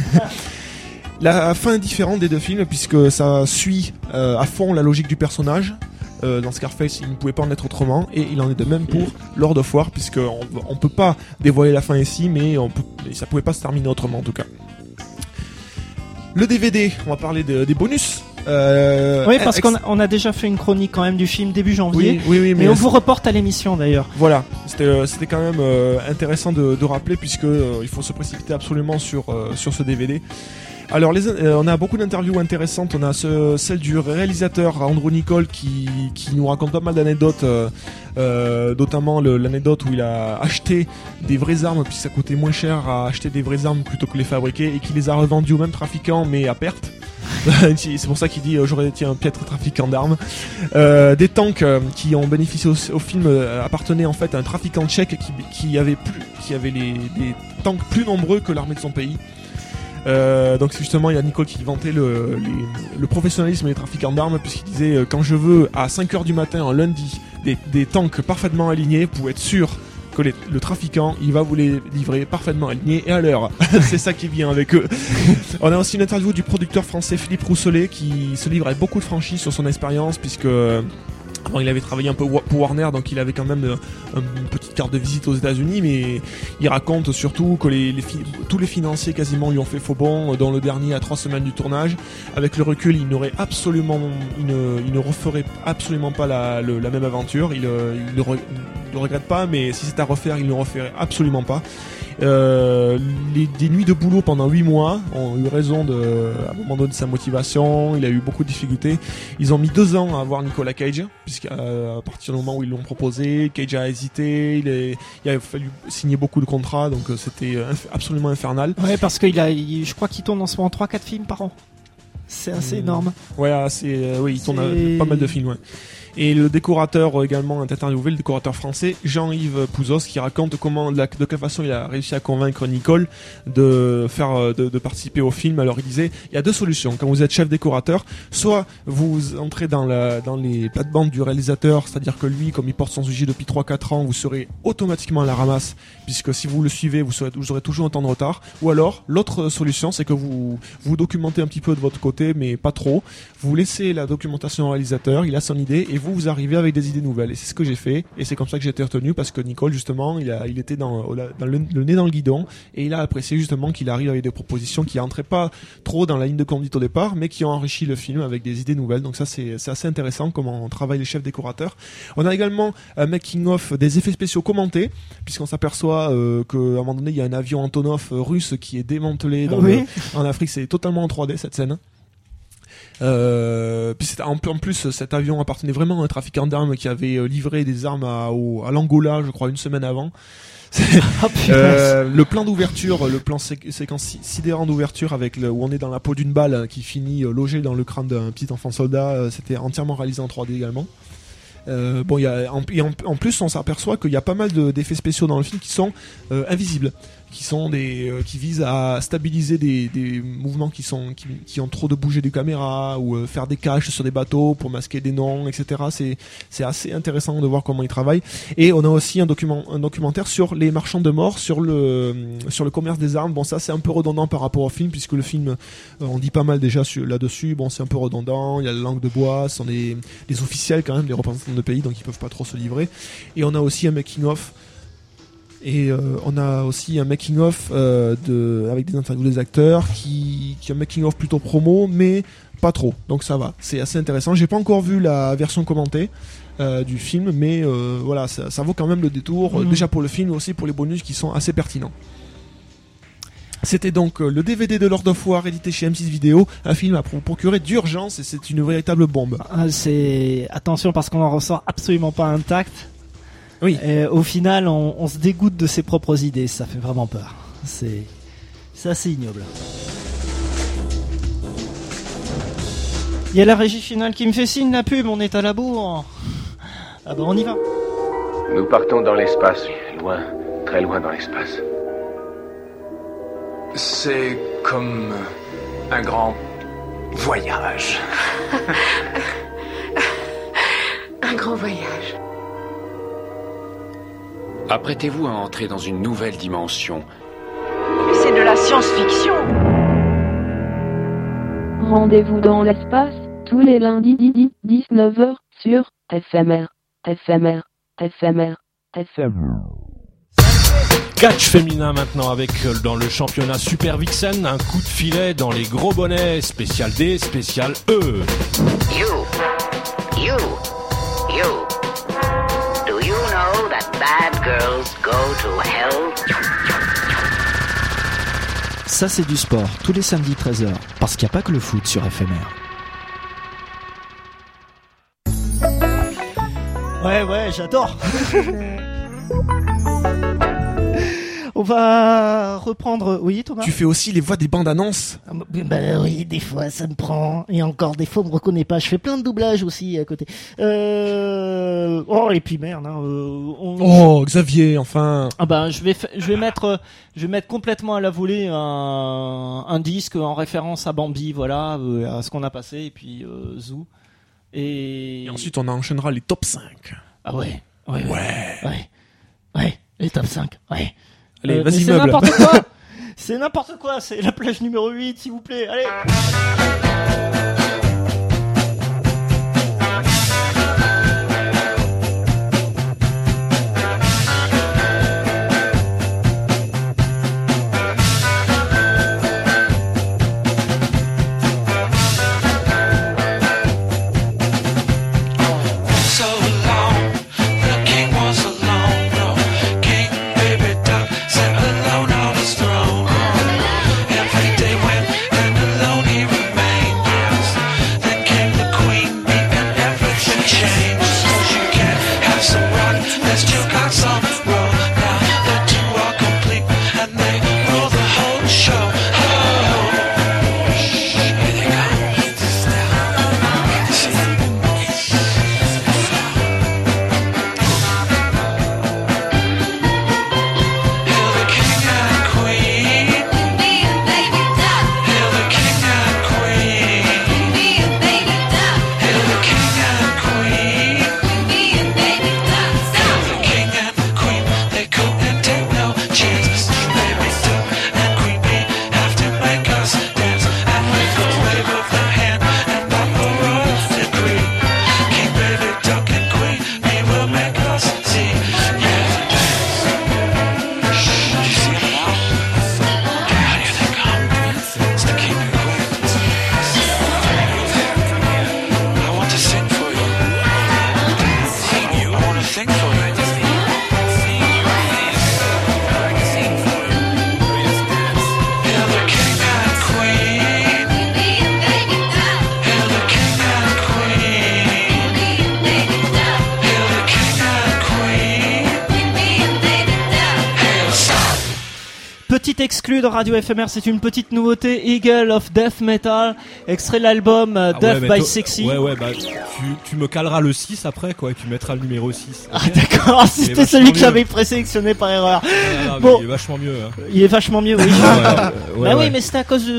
S3: La fin est différente des deux films, puisque ça suit à fond la logique du personnage. Dans Scarface, il ne pouvait pas en être autrement, et il en est de même pour Lord of War, puisqu'on peut pas dévoiler la fin ici, mais ça pouvait pas se terminer autrement en tout cas. Le DVD, on va parler des bonus.
S2: Oui, parce qu'on a déjà fait une chronique quand même du film début janvier.
S3: Oui,
S2: mais on vous reporte à l'émission d'ailleurs.
S3: Voilà, c'était quand même intéressant de rappeler, puisque il faut se précipiter absolument sur ce DVD. Alors on a beaucoup d'interviews intéressantes. On a celle du réalisateur Andrew Niccol qui nous raconte pas mal d'anecdotes, notamment l'anecdote où il a acheté des vraies armes, puis ça coûtait moins cher à acheter des vraies armes plutôt que les fabriquer, et qui les a revendues au même trafiquant mais à perte. C'est pour ça qu'il dit j'aurais été un piètre trafiquant d'armes. Des tanks qui ont bénéficié au film appartenaient en fait à un trafiquant tchèque qui avait des tanks plus nombreux que l'armée de son pays. Donc justement il y a Nicole qui vantait le professionnalisme des trafiquants d'armes, puisqu'il disait quand je veux à 5h du matin un lundi des tanks parfaitement alignés, vous pouvez être sûr que le trafiquant il va vous les livrer parfaitement alignés et à l'heure. C'est ça qui vient avec eux. On a aussi une interview du producteur français Philippe Rousselet qui se livre avec beaucoup de franchise sur son expérience, puisque avant, il avait travaillé un peu pour Warner, donc il avait quand même une petite carte de visite aux États-Unis, mais il raconte surtout que tous les financiers quasiment lui ont fait faux bond, dont le dernier à 3 semaines du tournage. Avec le recul, il ne referait absolument pas la même aventure. Il le regrette pas, mais si c'est à refaire, il ne le referait absolument pas. Des nuits de boulot pendant 8 mois ont eu raison à un moment donné de sa motivation. Il a eu beaucoup de difficultés. Ils ont mis 2 ans à avoir Nicolas Cage, puisqu'à partir du moment où ils l'ont proposé, Cage a hésité. Il a fallu signer beaucoup de contrats, donc c'était absolument infernal.
S2: Ouais, parce je crois qu'il tourne en ce moment 3-4 films par an. C'est assez énorme.
S3: Ouais, il tourne pas mal de films, ouais. Et le décorateur également est interviewé, le décorateur français Jean-Yves Pouzos, qui raconte de quelle façon il a réussi à convaincre Nicole de participer au film. Alors il disait, il y a 2 solutions quand vous êtes chef décorateur: soit vous entrez dans les plates-bandes du réalisateur, c'est-à-dire que lui, comme il porte son sujet depuis 3-4 ans, vous serez automatiquement à la ramasse, puisque si vous le suivez, vous aurez toujours un temps de retard. Ou alors l'autre solution, c'est que vous documentez un petit peu de votre côté, mais pas trop. Vous laissez la documentation au réalisateur, il a son idée, et vous arrivez avec des idées nouvelles. Et c'est ce que j'ai fait, et c'est comme ça que j'ai été retenu, parce que Nicole justement il était dans le nez dans le guidon, et il a apprécié justement qu'il arrive avec des propositions qui rentraient pas trop dans la ligne de conduite au départ, mais qui ont enrichi le film avec des idées nouvelles. Donc ça c'est assez intéressant comment on travaille les chefs décorateurs. On a également un making of des effets spéciaux commentés, puisqu'on s'aperçoit qu'à un moment donné il y a un avion Antonov russe qui est démantelé en Afrique. C'est totalement en 3D cette scène. Puis en plus cet avion appartenait vraiment à un trafiquant d'armes qui avait livré des armes à l'Angola, je crois, 1 semaine avant. Le plan d'ouverture, le plan séquence sidérant d'ouverture où on est dans la peau d'une balle qui finit logée dans le crâne d'un petit enfant soldat, c'était entièrement réalisé en 3D également. En plus on s'aperçoit qu'il y a pas mal d'effets spéciaux dans le film qui sont invisibles, qui visent à stabiliser des mouvements qui ont trop de bouger de caméra, ou faire des caches sur des bateaux pour masquer des noms, etc. C'est assez intéressant de voir comment ils travaillent. Et on a aussi un documentaire sur les marchands de mort, sur le commerce des armes. Bon, ça c'est un peu redondant par rapport au film, puisque le film on dit pas mal déjà là-dessus. Bon, c'est un peu redondant, il y a la langue de bois, ce sont des officiels quand même, des représentants de pays, donc ils peuvent pas trop se livrer. Et on a aussi un making of. Et on a aussi un making of avec des interviews des acteurs, qui est un making of plutôt promo, mais pas trop. Donc ça va, c'est assez intéressant. J'ai pas encore vu la version commentée du film, mais voilà, ça vaut quand même le détour. Déjà pour le film, mais aussi pour les bonus qui sont assez pertinents. C'était donc le DVD de Lord of War, édité chez M6 Vidéo, un film à procurer d'urgence, et c'est une véritable bombe.
S2: Attention, parce qu'on en ressort absolument pas intact.
S3: Oui.
S2: Et au final, on se dégoûte de ses propres idées, ça fait vraiment peur. C'est assez ignoble. Il y a la régie finale qui me fait signe, la pub, on est à la bourre. Ah bah on y va.
S7: Nous partons dans l'espace, loin, très loin dans l'espace.
S8: C'est comme un grand voyage.
S9: Un grand voyage.
S7: Apprêtez-vous à entrer dans une nouvelle dimension.
S9: C'est de la science-fiction.
S4: Rendez-vous dans l'espace, tous les lundis 19h sur FMR.
S10: Catch féminin maintenant avec dans le championnat Super Vixen, un coup de filet dans les gros bonnets, spécial D, spécial E.
S11: You. Do you know that bad girls go to hell?
S2: Ça c'est du sport, tous les samedis 13h, parce qu'il n'y a pas que le foot sur FMR. Ouais, j'adore. On va reprendre. Oui, Thomas.
S3: Tu fais aussi les voix des bandes annonces.
S12: Bah oui, des fois ça me prend. Et encore des fois on me reconnaît pas. Je fais plein de doublages aussi à côté.
S2: Oh et puis merde. Hein,
S3: Oh Xavier, enfin.
S2: Ah ben je vais mettre complètement à la volée un disque en référence à Bambi, voilà, à ce qu'on a passé et puis Zou. Et
S3: ensuite on enchaînera les top 5.
S2: Ah ouais. Ouais, les top 5. Ouais.
S3: Allez, vas-y
S2: c'est
S3: meuble.
S2: N'importe quoi. C'est n'importe quoi, c'est la plage numéro 8 s'il vous plaît. Allez. Petite exclue de Radio FMR, c'est une petite nouveauté, Eagle of Death Metal, extrait de l'album Death by Sexy.
S10: Ouais, bah tu me caleras le 6 après quoi, et tu mettras le numéro 6.
S2: Ah d'accord, c'était celui que j'avais présélectionné par erreur.
S10: Ah,
S2: bon,
S10: il est vachement mieux. Hein.
S2: Il est vachement mieux, oui.
S10: Ouais,
S2: oui, mais c'était à cause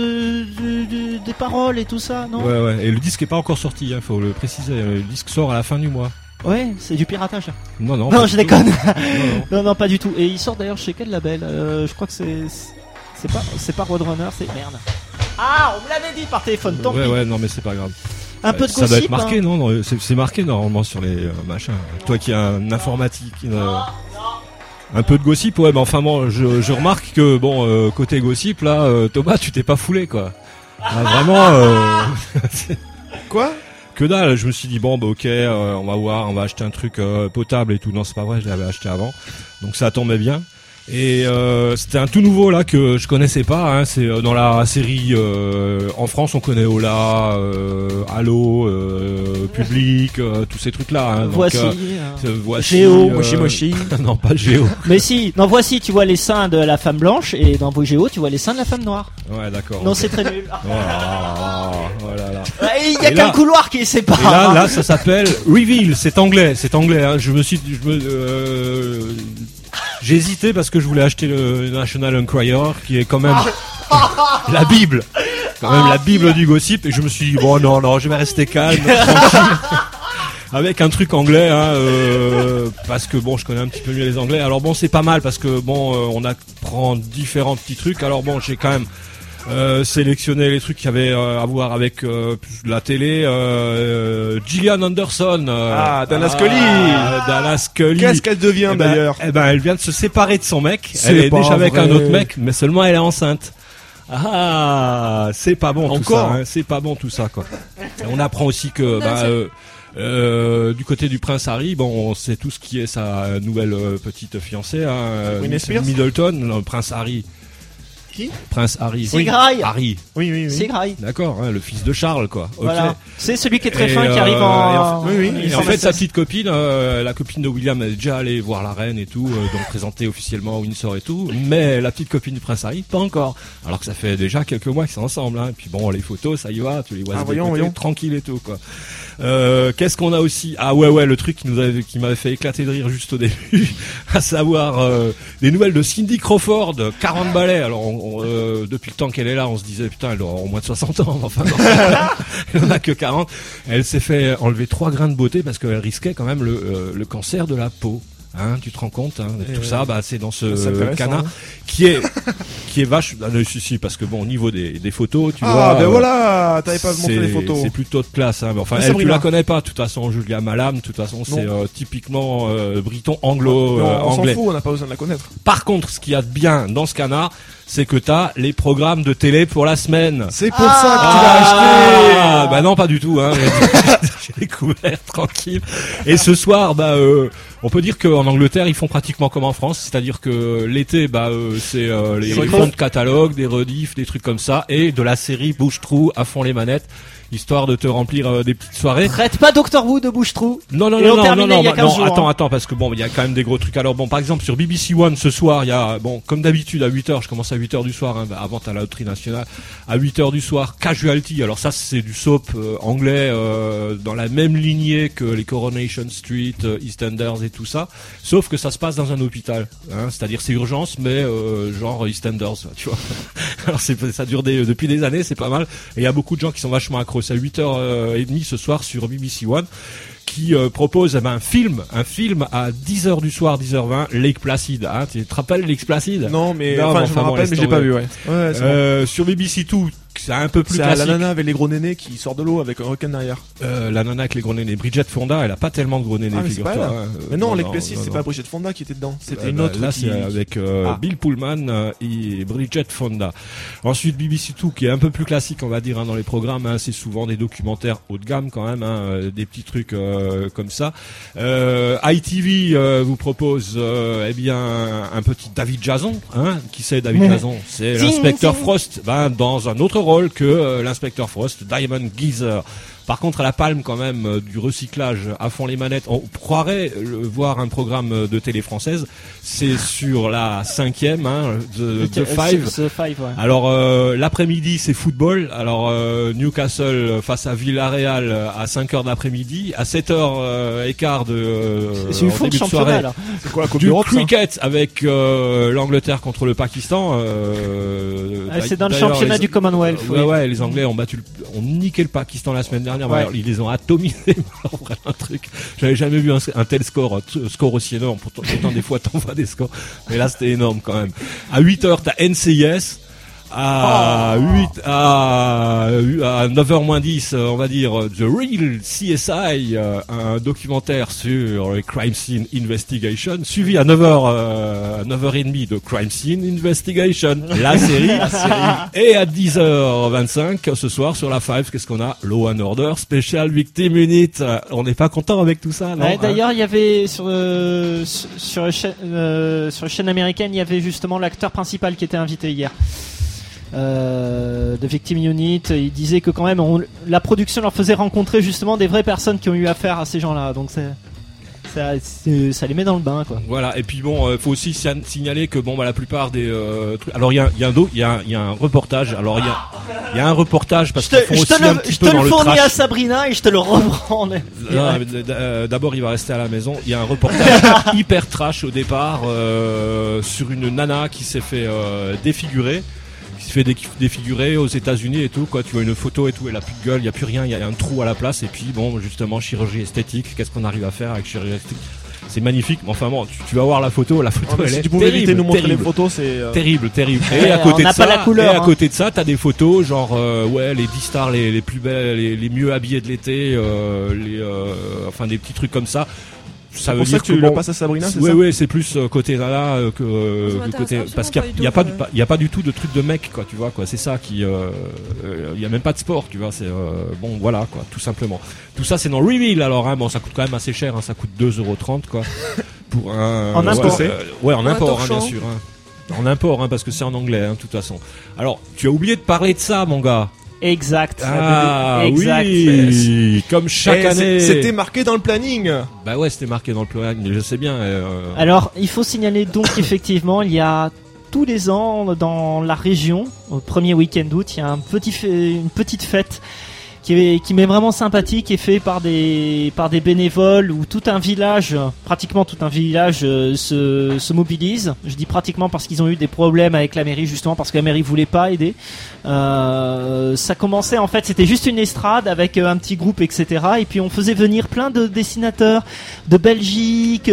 S2: des paroles et tout ça, non?
S10: Ouais, et le disque est pas encore sorti, hein, faut le préciser. Le disque sort à la fin du mois.
S2: Ouais, c'est du piratage.
S10: Non,
S2: je déconne. Non, pas du tout. Et il sort d'ailleurs chez quel label? Je crois que c'est pas Roadrunner, c'est merde. Ah, on me l'avait dit par téléphone. Tant pis.
S10: Ouais, non mais c'est pas grave.
S2: Un peu de gossip.
S10: Ça doit être marqué, non, c'est marqué normalement sur les machins. Toi qui as un informatique. Un peu de gossip, ouais, mais enfin bon, je remarque que bon, côté gossip là, Thomas, tu t'es pas foulé quoi. Ah, vraiment.
S3: Quoi?
S10: Que dalle, je me suis dit bon bah ok, on va voir, on va acheter un truc potable et tout. Non, c'est pas vrai, je l'avais acheté avant, donc ça tombait bien. Et c'était un tout nouveau là que je connaissais pas. Hein, c'est dans la série en France on connaît Ola, Allo, Public, tous ces trucs là. Hein,
S2: Voici,
S10: voici
S2: Géo,
S3: Moshi.
S10: Non pas Géo.
S2: Mais si, dans Voici tu vois les seins de la femme blanche et dans Géo tu vois les seins de la femme noire.
S10: Ouais d'accord.
S2: Non
S10: okay.
S2: C'est très nul.
S10: Voilà.
S2: Il y a qu'un couloir qui les sépare.
S10: Et là ça s'appelle Reveal, c'est anglais. Hein, j'ai hésité parce que je voulais acheter le National Enquirer qui est quand même la Bible. Quand même la Bible du gossip et je me suis dit bon non, je vais rester calme, tranquille. Avec un truc anglais hein, parce que bon je connais un petit peu mieux les anglais. Alors bon c'est pas mal parce que bon on apprend différents petits trucs. Alors bon j'ai quand même sélectionner les trucs qui avaient à voir avec la télé. Gillian Anderson.
S3: Dana
S10: Scully.
S3: Qu'est-ce qu'elle devient d'ailleurs?
S10: Elle vient de se séparer de son mec. Elle est déjà avec un autre mec, mais seulement elle est enceinte. Ah, c'est pas bon tout ça. Hein, c'est pas bon tout ça quoi. Et on apprend aussi que du côté du prince Harry, bon, on sait tout ce qui est sa nouvelle petite fiancée, hein, Middleton, le prince Harry.
S3: Qui?
S10: Prince Harry.
S2: C'est Grail.
S10: Harry.
S3: Oui.
S2: C'est Grail.
S10: D'accord, hein, le fils de Charles, quoi. Ok.
S2: Voilà. C'est celui qui est très
S10: Et,
S2: fin, qui arrive en...
S10: Et en fait, sa petite copine, la copine de William, elle est déjà allée voir la reine et tout, donc présentée officiellement à Windsor et tout. Mais la petite copine du prince Harry, pas encore. Alors que ça fait déjà quelques mois qu'ils sont ensemble. Hein. Et puis bon, les photos, ça y va, tu les vois
S3: voyons.
S10: tranquille et tout, quoi. Qu'est-ce qu'on a aussi? Ah ouais, le truc qui m'avait fait éclater de rire juste au début, à savoir des nouvelles de Cindy Crawford, 40 balais. Alors depuis le temps qu'elle est là, on se disait putain, elle aura au moins de 60 ans. Enfin, non, elle en a que 40. Elle s'est fait enlever 3 grains de beauté parce qu'elle risquait quand même le cancer de la peau. Hein, tu te rends compte, hein, tout ça, c'est dans ce canard qui est vache. Ah, si, parce que bon, au niveau des photos, tu vois.
S3: Ben voilà, t'avais pas montré les photos.
S10: C'est plutôt de classe, hein. Mais enfin, elle, tu la connais pas. De toute façon, Julia Malam, de toute façon, c'est typiquement briton anglo
S3: on
S10: anglais.
S3: s'en fout, on n'a pas besoin de la connaître.
S10: Par contre, ce qu'il y a de bien dans ce canard, c'est que t'as les programmes de télé pour la semaine.
S3: C'est pour ça que tu l'as acheté.
S10: Bah non, pas du tout, hein. J'ai découvert tranquille. Et ce soir, on peut dire qu'en Angleterre, ils font pratiquement comme en France, c'est-à-dire que l'été, c'est les fonds de catalogue, des rediffs, des trucs comme ça, et de la série Bouche-Trou à fond les manettes, histoire de te remplir des petites soirées.
S2: Traite pas Doctor Who de Bouche-Trou.
S10: Non, attends, parce que bon, il y a quand même des gros trucs. Alors bon, par exemple, sur BBC One ce soir, il y a, comme d'habitude, à 8h, je commence à 8h du soir, hein, avant t'as la loterie nationale, à 8h du soir, Casualty. Alors ça, c'est du soap anglais, dans la même lignée que les Coronation Street, EastEnders et tout ça, sauf que ça se passe dans un hôpital, hein, c'est-à-dire c'est urgence, mais genre EastEnders, tu vois. Alors ça dure depuis des années, c'est pas mal, et il y a beaucoup de gens qui sont vachement accros. C'est à 8h30 ce soir sur BBC One, qui propose un film à 10h du soir, 10h20, Lake Placid. Hein, tu te rappelles Lake Placid?
S3: Non, mais je me rappelle, mais j'ai pas vu, ouais.
S10: Sur BBC 2, c'est un peu plus classique.
S3: C'est la nana avec les gros nénés qui sort de l'eau avec un requin derrière.
S10: La nana avec les gros nénés. Bridget Fonda, elle a pas tellement de gros nénés, figure-toi.
S3: Mais non, Lake Placid, c'est pas Bridget Fonda qui était dedans. C'était une autre.
S10: Là, c'est avec Bill Pullman et Bridget Fonda. Ensuite, BBC 2, qui est un peu plus classique, on va dire, hein, dans les programmes. Hein, c'est souvent des documentaires haut de gamme quand même, hein, des petits trucs comme ça. ITV vous propose un petit David Jason. Hein, qui c'est David Jason? C'est l'inspecteur Frost, dans un autre rôle que l'inspecteur Frost, Diamond Geezer. Par contre, à la palme quand même du recyclage à fond les manettes, on croirait voir un programme de télé française. C'est sur la 5e, hein, The Five.
S2: Ouais.
S10: Alors l'après-midi, c'est football. Alors Newcastle face à Villarreal à 5h de l'après-midi, à 7h15
S2: c'est une
S10: début de
S2: championnat,
S10: soirée.
S2: là.
S3: C'est quoi la Coupe
S10: Du
S3: d'Europe,
S10: cricket avec l'Angleterre contre le Pakistan.
S2: C'est dans le championnat du Commonwealth.
S10: Ouais, les Anglais ont niqué le Pakistan la semaine dernière. Ouais. Ils les ont atomisés. Un truc. J'avais jamais vu un tel score aussi énorme. Pourtant des fois t'envoies des scores, mais là c'était énorme quand même. À 8h t'as NCIS. À 9h-10, on va dire The Real CSI, un documentaire sur les Crime Scene Investigation, suivi à 9h30 de Crime Scene Investigation, la série. Et à 10h25 ce soir sur la 5, qu'est-ce qu'on a? Law and Order Special Victim Unit. On n'est pas content avec tout ça, non?
S2: D'ailleurs, il y avait sur la chaîne américaine, il y avait justement l'acteur principal qui était invité hier. De Victim Unit, il disait que quand même la production leur faisait rencontrer justement des vraies personnes qui ont eu affaire à ces gens-là, donc ça les met dans le bain, quoi.
S10: Voilà, et puis bon, faut aussi signaler que la plupart des trucs. Alors il y a un reportage. Alors il y a un reportage parce qu'ils font aussi un petit peu dans le trash. Je te le fournis à
S2: Sabrina et je te le reprends.
S10: D'abord il va rester à la maison. Il y a un reportage hyper trash au départ sur une nana qui s'est fait défigurer. Qui se fait défigurer aux États-Unis et tout, quoi. Tu vois une photo et tout, elle a plus de gueule, il y a plus rien, il y a un trou à la place, et puis justement chirurgie esthétique. Qu'est-ce qu'on arrive à faire avec chirurgie esthétique? C'est magnifique, mais enfin tu vas voir la photo elle
S3: si
S10: est
S3: tu pouvais éviter de nous montrer
S10: terrible.
S3: les photos, c'est
S10: terrible. Et à côté de ça, t'as des photos genre les 10 stars les plus belles, les mieux habillées de l'été, des petits trucs comme ça. Ça veut dire
S3: que tu le passes à Sabrina, c'est ça?
S10: Oui, c'est plus côté nana que côté, parce qu'il y a pas du tout de truc de mec, quoi, tu vois, quoi. C'est ça qui, il y a même pas de sport, tu vois. C'est voilà, quoi, tout simplement. Tout ça, c'est dans Reveal, alors, hein, ça coûte quand même assez cher, hein, ça coûte 2,30 €, quoi, pour un.
S2: En import.
S10: en import, hein, bien sûr. Hein. En import, hein, parce que c'est en anglais, hein, de toute façon. Alors, tu as oublié de parler de ça, mon gars.
S2: Exact.
S10: Ah
S2: exact.
S10: oui, comme chaque année.
S3: C'était marqué dans le planning.
S10: Bah ouais, c'était marqué dans le planning, je sais bien.
S2: Alors, il faut signaler donc qu'effectivement, il y a tous les ans dans la région, au premier week-end d'août, il y a une petite fête qui m'est vraiment sympathique, qui est fait par des bénévoles où tout un village, pratiquement tout un village se mobilise. Je dis pratiquement parce qu'ils ont eu des problèmes avec la mairie, justement parce que la mairie voulait pas aider. Ça commençait en fait, c'était juste une estrade avec un petit groupe, etc. Et puis on faisait venir plein de dessinateurs de Belgique,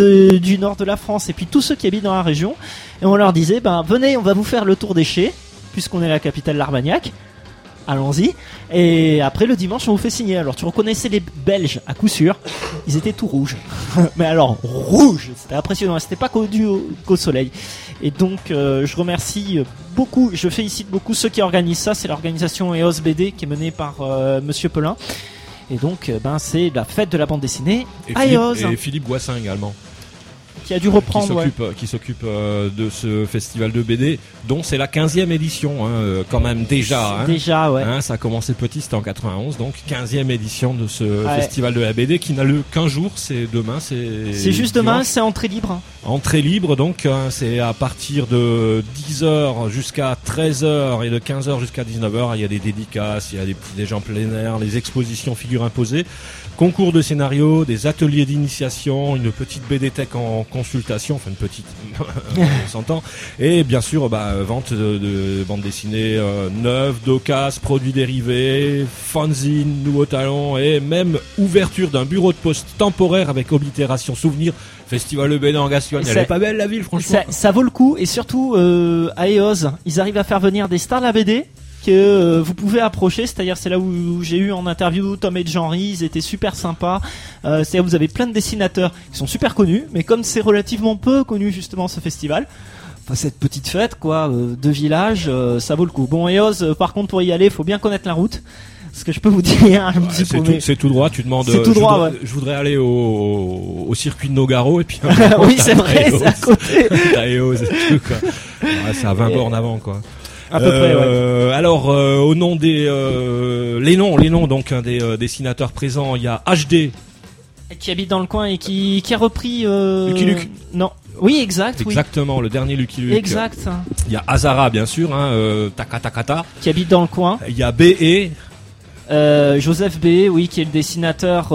S2: du nord de la France, et puis tous ceux qui habitent dans la région. Et on leur disait, venez, on va vous faire le tour des chais, puisqu'on est la capitale l'Armagnac. Allons-y. Et après le dimanche on vous fait signer. Alors tu reconnaissais les Belges à coup sûr. Ils étaient tout rouges. Mais alors rouge, c'était impressionnant. C'était pas qu'au soleil. Et donc je remercie beaucoup, je félicite beaucoup ceux qui organisent ça. C'est l'organisation EOS BD qui est menée par Monsieur Pelin. Et donc c'est la fête de la bande dessinée à EOS.
S10: Et Philippe Goissin également.
S2: Qui a dû reprendre,
S10: qui s'occupe de ce festival de BD, dont c'est la 15e édition, hein, quand même déjà. Hein,
S2: déjà, ouais.
S10: Hein, ça a commencé petit, c'était en 91, donc 15e édition de ce festival de la BD qui n'a qu'un jour, c'est demain,
S2: c'est juste demain, c'est entrée libre. Hein.
S10: Entrée libre, donc c'est à partir de 10h jusqu'à 13h et de 15h jusqu'à 19h. Il y a des dédicaces, il y a des petits déjeuners en plein air, les expositions figures imposées. Concours de scénario, des ateliers d'initiation, une petite BD Tech en consultation, enfin une petite, on s'entend, et bien sûr vente de bandes dessinées neuves, d'occasion, produits dérivés, fanzine, nouveaux talents, et même ouverture d'un bureau de poste temporaire avec oblitération souvenir. Festival de BD en Gascogne, elle est pas belle la ville, franchement.
S2: Ça vaut le coup, et surtout à EOS, ils arrivent à faire venir des stars de la BD que vous pouvez approcher, c'est-à-dire c'est là où j'ai eu en interview Tom et Jean-Ry, ils étaient super sympas. C'est là où vous avez plein de dessinateurs qui sont super connus, mais comme c'est relativement peu connu justement ce festival, cette petite fête quoi, de village, ça vaut le coup. Bon, EOS, par contre pour y aller, faut bien connaître la route. Ce que je peux vous dire,
S10: c'est tout droit. Tu demandes.
S2: C'est tout droit.
S10: Je voudrais aller au circuit de Nogaro et puis.
S2: Oui, c'est vrai, c'est à côté.
S10: T'as EOS et tout quoi. Ouais, c'est à 20 bornes avant quoi.
S2: À peu près, ouais.
S10: Alors, au nom des les noms donc des dessinateurs présents, il y a HD
S2: qui habite dans le coin et qui a repris
S10: Lucky Luke.
S2: Non. Oui, exact.
S10: Exactement, le dernier Lucky Luke.
S2: Exact.
S10: Il y a Azara bien sûr, Takata
S2: qui habite dans le coin.
S10: Il y a B.E.
S2: Joseph B, oui, qui est le dessinateur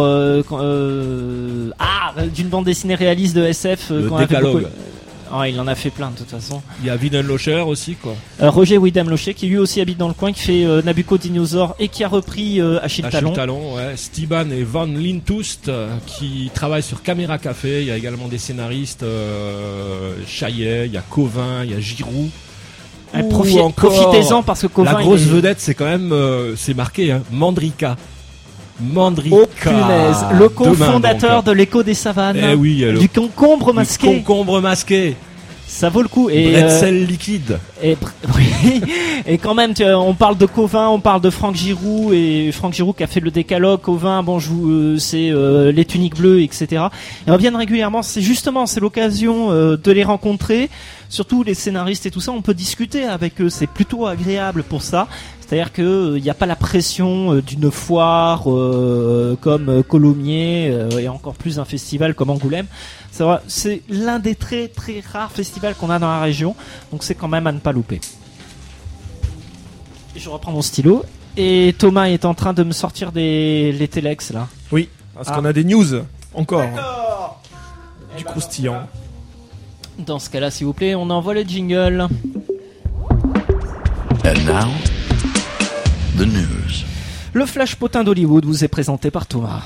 S2: d'une bande dessinée réaliste de SF.
S10: Le Décalogue.
S2: Il en a fait plein de toute façon.
S10: Il y a Wieden Locher aussi quoi.
S2: Roger Wieden Locher qui lui aussi habite dans le coin, qui fait Nabucco Dinosaur et qui a repris Achille Talon.
S10: Ouais. Steban et Van Lintust qui travaillent sur Caméra Café. Il y a également des scénaristes Chaillet, il y a Covin, il y a Giroud.
S2: Profitez-en parce que Covin,
S10: la grosse vedette c'est quand même c'est marqué Mandrika.
S2: Oh punaise, le cofondateur de l'écho des savanes, du concombre masqué.
S10: Du concombre masqué.
S2: Ça vaut le coup. Et
S10: bretzel liquide.
S2: Et quand même, on parle de Covin, on parle de Franck Giroud, et Franck Giroud qui a fait le décalogue. Covin, c'est les tuniques bleues, etc. Ils reviennent régulièrement. C'est l'occasion de les rencontrer. Surtout les scénaristes et tout ça, on peut discuter avec eux. C'est plutôt agréable pour ça. C'est-à-dire que il n'y a pas la pression d'une foire comme Colomiers et encore plus un festival comme Angoulême. C'est l'un des très très rares festivals qu'on a dans la région, donc c'est quand même à ne pas louper. Je reprends mon stylo et Thomas est en train de me sortir les télex là.
S3: Oui, parce qu'on a des news encore. D'accord. Du croustillant.
S2: Dans ce cas-là, s'il vous plaît, on envoie le jingle.
S1: And now, the news.
S2: Le flash potin d'Hollywood vous est présenté par Thomas.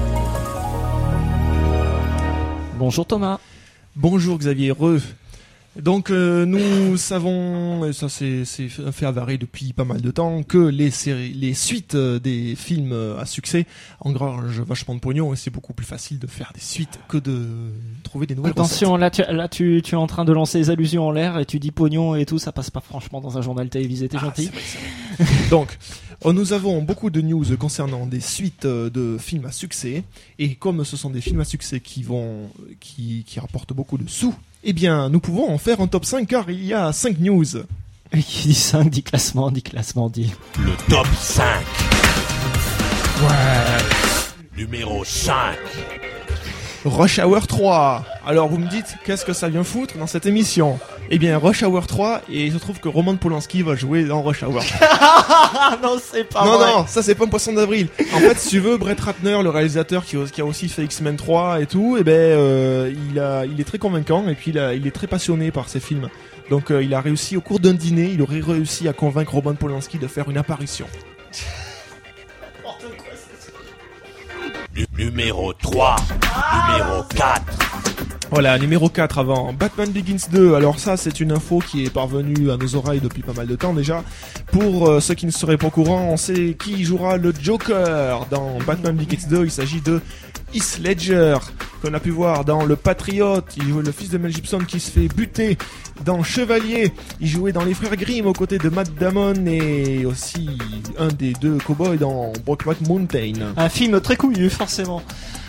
S2: Bonjour Thomas.
S3: Bonjour Xavier Reux. Donc nous savons, et ça c'est un fait avéré depuis pas mal de temps, que les suites des films à succès engorgent vachement de pognon et c'est beaucoup plus facile de faire des suites que de trouver des nouvelles
S2: Attention,
S3: recettes.
S2: là tu es en train de lancer les allusions en l'air et tu dis pognon et tout, ça passe pas franchement dans un journal télévisé, t'es gentil.
S3: C'est vrai. Donc, nous avons beaucoup de news concernant des suites de films à succès et comme ce sont des films à succès qui rapportent beaucoup de sous, eh bien, nous pouvons en faire un top 5 car il y a 5 news.
S2: Et qui dit 5, dit classement.
S1: Le top 5. Ouais. Numéro 5.
S3: Rush Hour 3. Alors vous me dites, qu'est-ce que ça vient foutre dans cette émission ? Eh bien, Rush Hour 3, et il se trouve que Roman Polanski va jouer dans Rush Hour.
S2: Non, c'est pas vrai.
S3: Non, ça c'est pas un poisson d'avril. En fait, si tu veux, Brett Ratner, le réalisateur qui a aussi fait X-Men 3 et tout, eh ben, il est très convaincant et puis il est très passionné par ses films. Donc il a réussi, au cours d'un dîner, il aurait réussi à convaincre Roman Polanski de faire une apparition.
S1: Numéro 3. Numéro 4.
S3: Voilà, numéro 4 avant. Batman Begins 2. Alors ça, c'est une info qui est parvenue à nos oreilles depuis pas mal de temps déjà. Pour ceux qui ne seraient pas au courant, on sait qui jouera le Joker dans Batman Begins 2. Il s'agit de Heath Ledger, qu'on a pu voir dans Le Patriote. Il jouait le fils de Mel Gibson qui se fait buter dans Chevalier. Il jouait dans Les Frères Grimm aux côtés de Matt Damon et aussi un des deux cowboys dans Brokeback Mountain.
S2: Un film très couillu, forcément.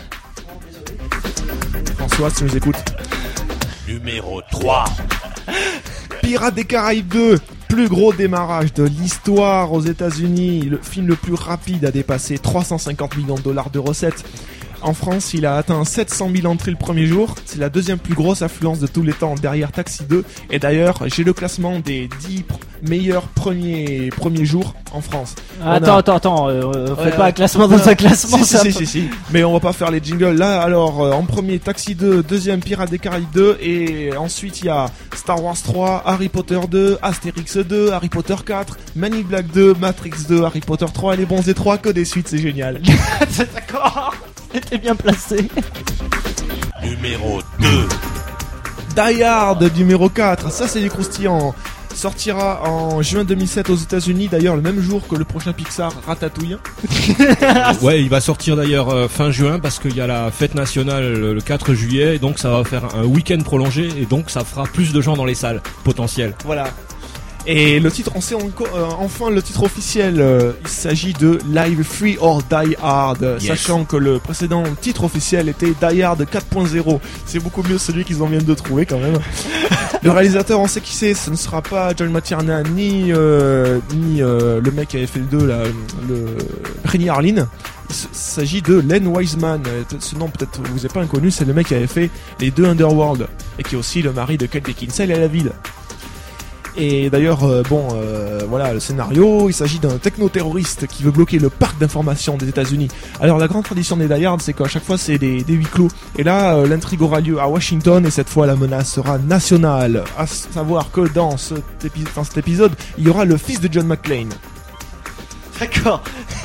S3: François, si tu nous écoutes.
S1: Numéro 3.
S3: Pirates des Caraïbes 2. Plus gros démarrage de l'histoire aux États-Unis. Le film le plus rapide a dépassé 350 millions de dollars de recettes. En France, il a atteint 700 000 entrées le premier jour. C'est la deuxième plus grosse affluence de tous les temps derrière Taxi 2. Et d'ailleurs, j'ai le classement des 10 meilleurs premiers jours en France.
S2: Attends, fais pas un classement dans un classement.
S3: Si. Mais on va pas faire les jingles là. Alors, en premier, Taxi 2, deuxième, Pirates des Caraïbes 2. Et ensuite, il y a Star Wars 3, Harry Potter 2, Astérix 2, Harry Potter 4, Man in Black 2, Matrix 2, Harry Potter 3 et les Bronzés 3. Que des suites, c'est génial.
S2: D'accord. C'était bien placé.
S1: Numéro 2.
S3: Die Hard numéro 4. Ça, c'est du croustillant. Sortira en juin 2007 aux États-Unis, d'ailleurs le même jour que le prochain Pixar Ratatouille.
S10: Ouais, il va sortir d'ailleurs fin juin parce qu'il y a la fête nationale le 4 juillet, et donc ça va faire un week-end prolongé et donc ça fera plus de gens dans les salles potentielles.
S3: Voilà. Et le titre, on sait enfin le titre officiel. Il s'agit de Live Free or Die Hard,
S1: yes.
S3: Sachant que le précédent titre officiel était Die Hard 4.0. C'est beaucoup mieux celui qu'ils viennent de trouver quand même. Le réalisateur, on sait qui c'est. Ce ne sera pas John McTiernan ni le mec qui avait fait le 2 là, le Rennie Harlin. Il s'agit de Len Wiseman. Ce nom peut-être vous n'est pas inconnu. C'est le mec qui avait fait les 2 Underworld et qui est aussi le mari de Kate Beckinsale et la ville. Et d'ailleurs, voilà le scénario. Il s'agit d'un techno-terroriste qui veut bloquer le parc d'information des États-Unis. Alors la grande tradition des Die Hard, c'est qu'à chaque fois c'est des huis clos. Et là, l'intrigue aura lieu à Washington et cette fois la menace sera nationale. À savoir que dans cet épisode, il y aura le fils de John McClane.
S2: D'accord.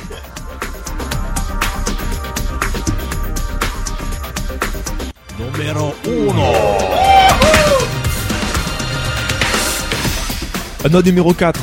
S1: Numéro 1.
S3: Note numéro 4.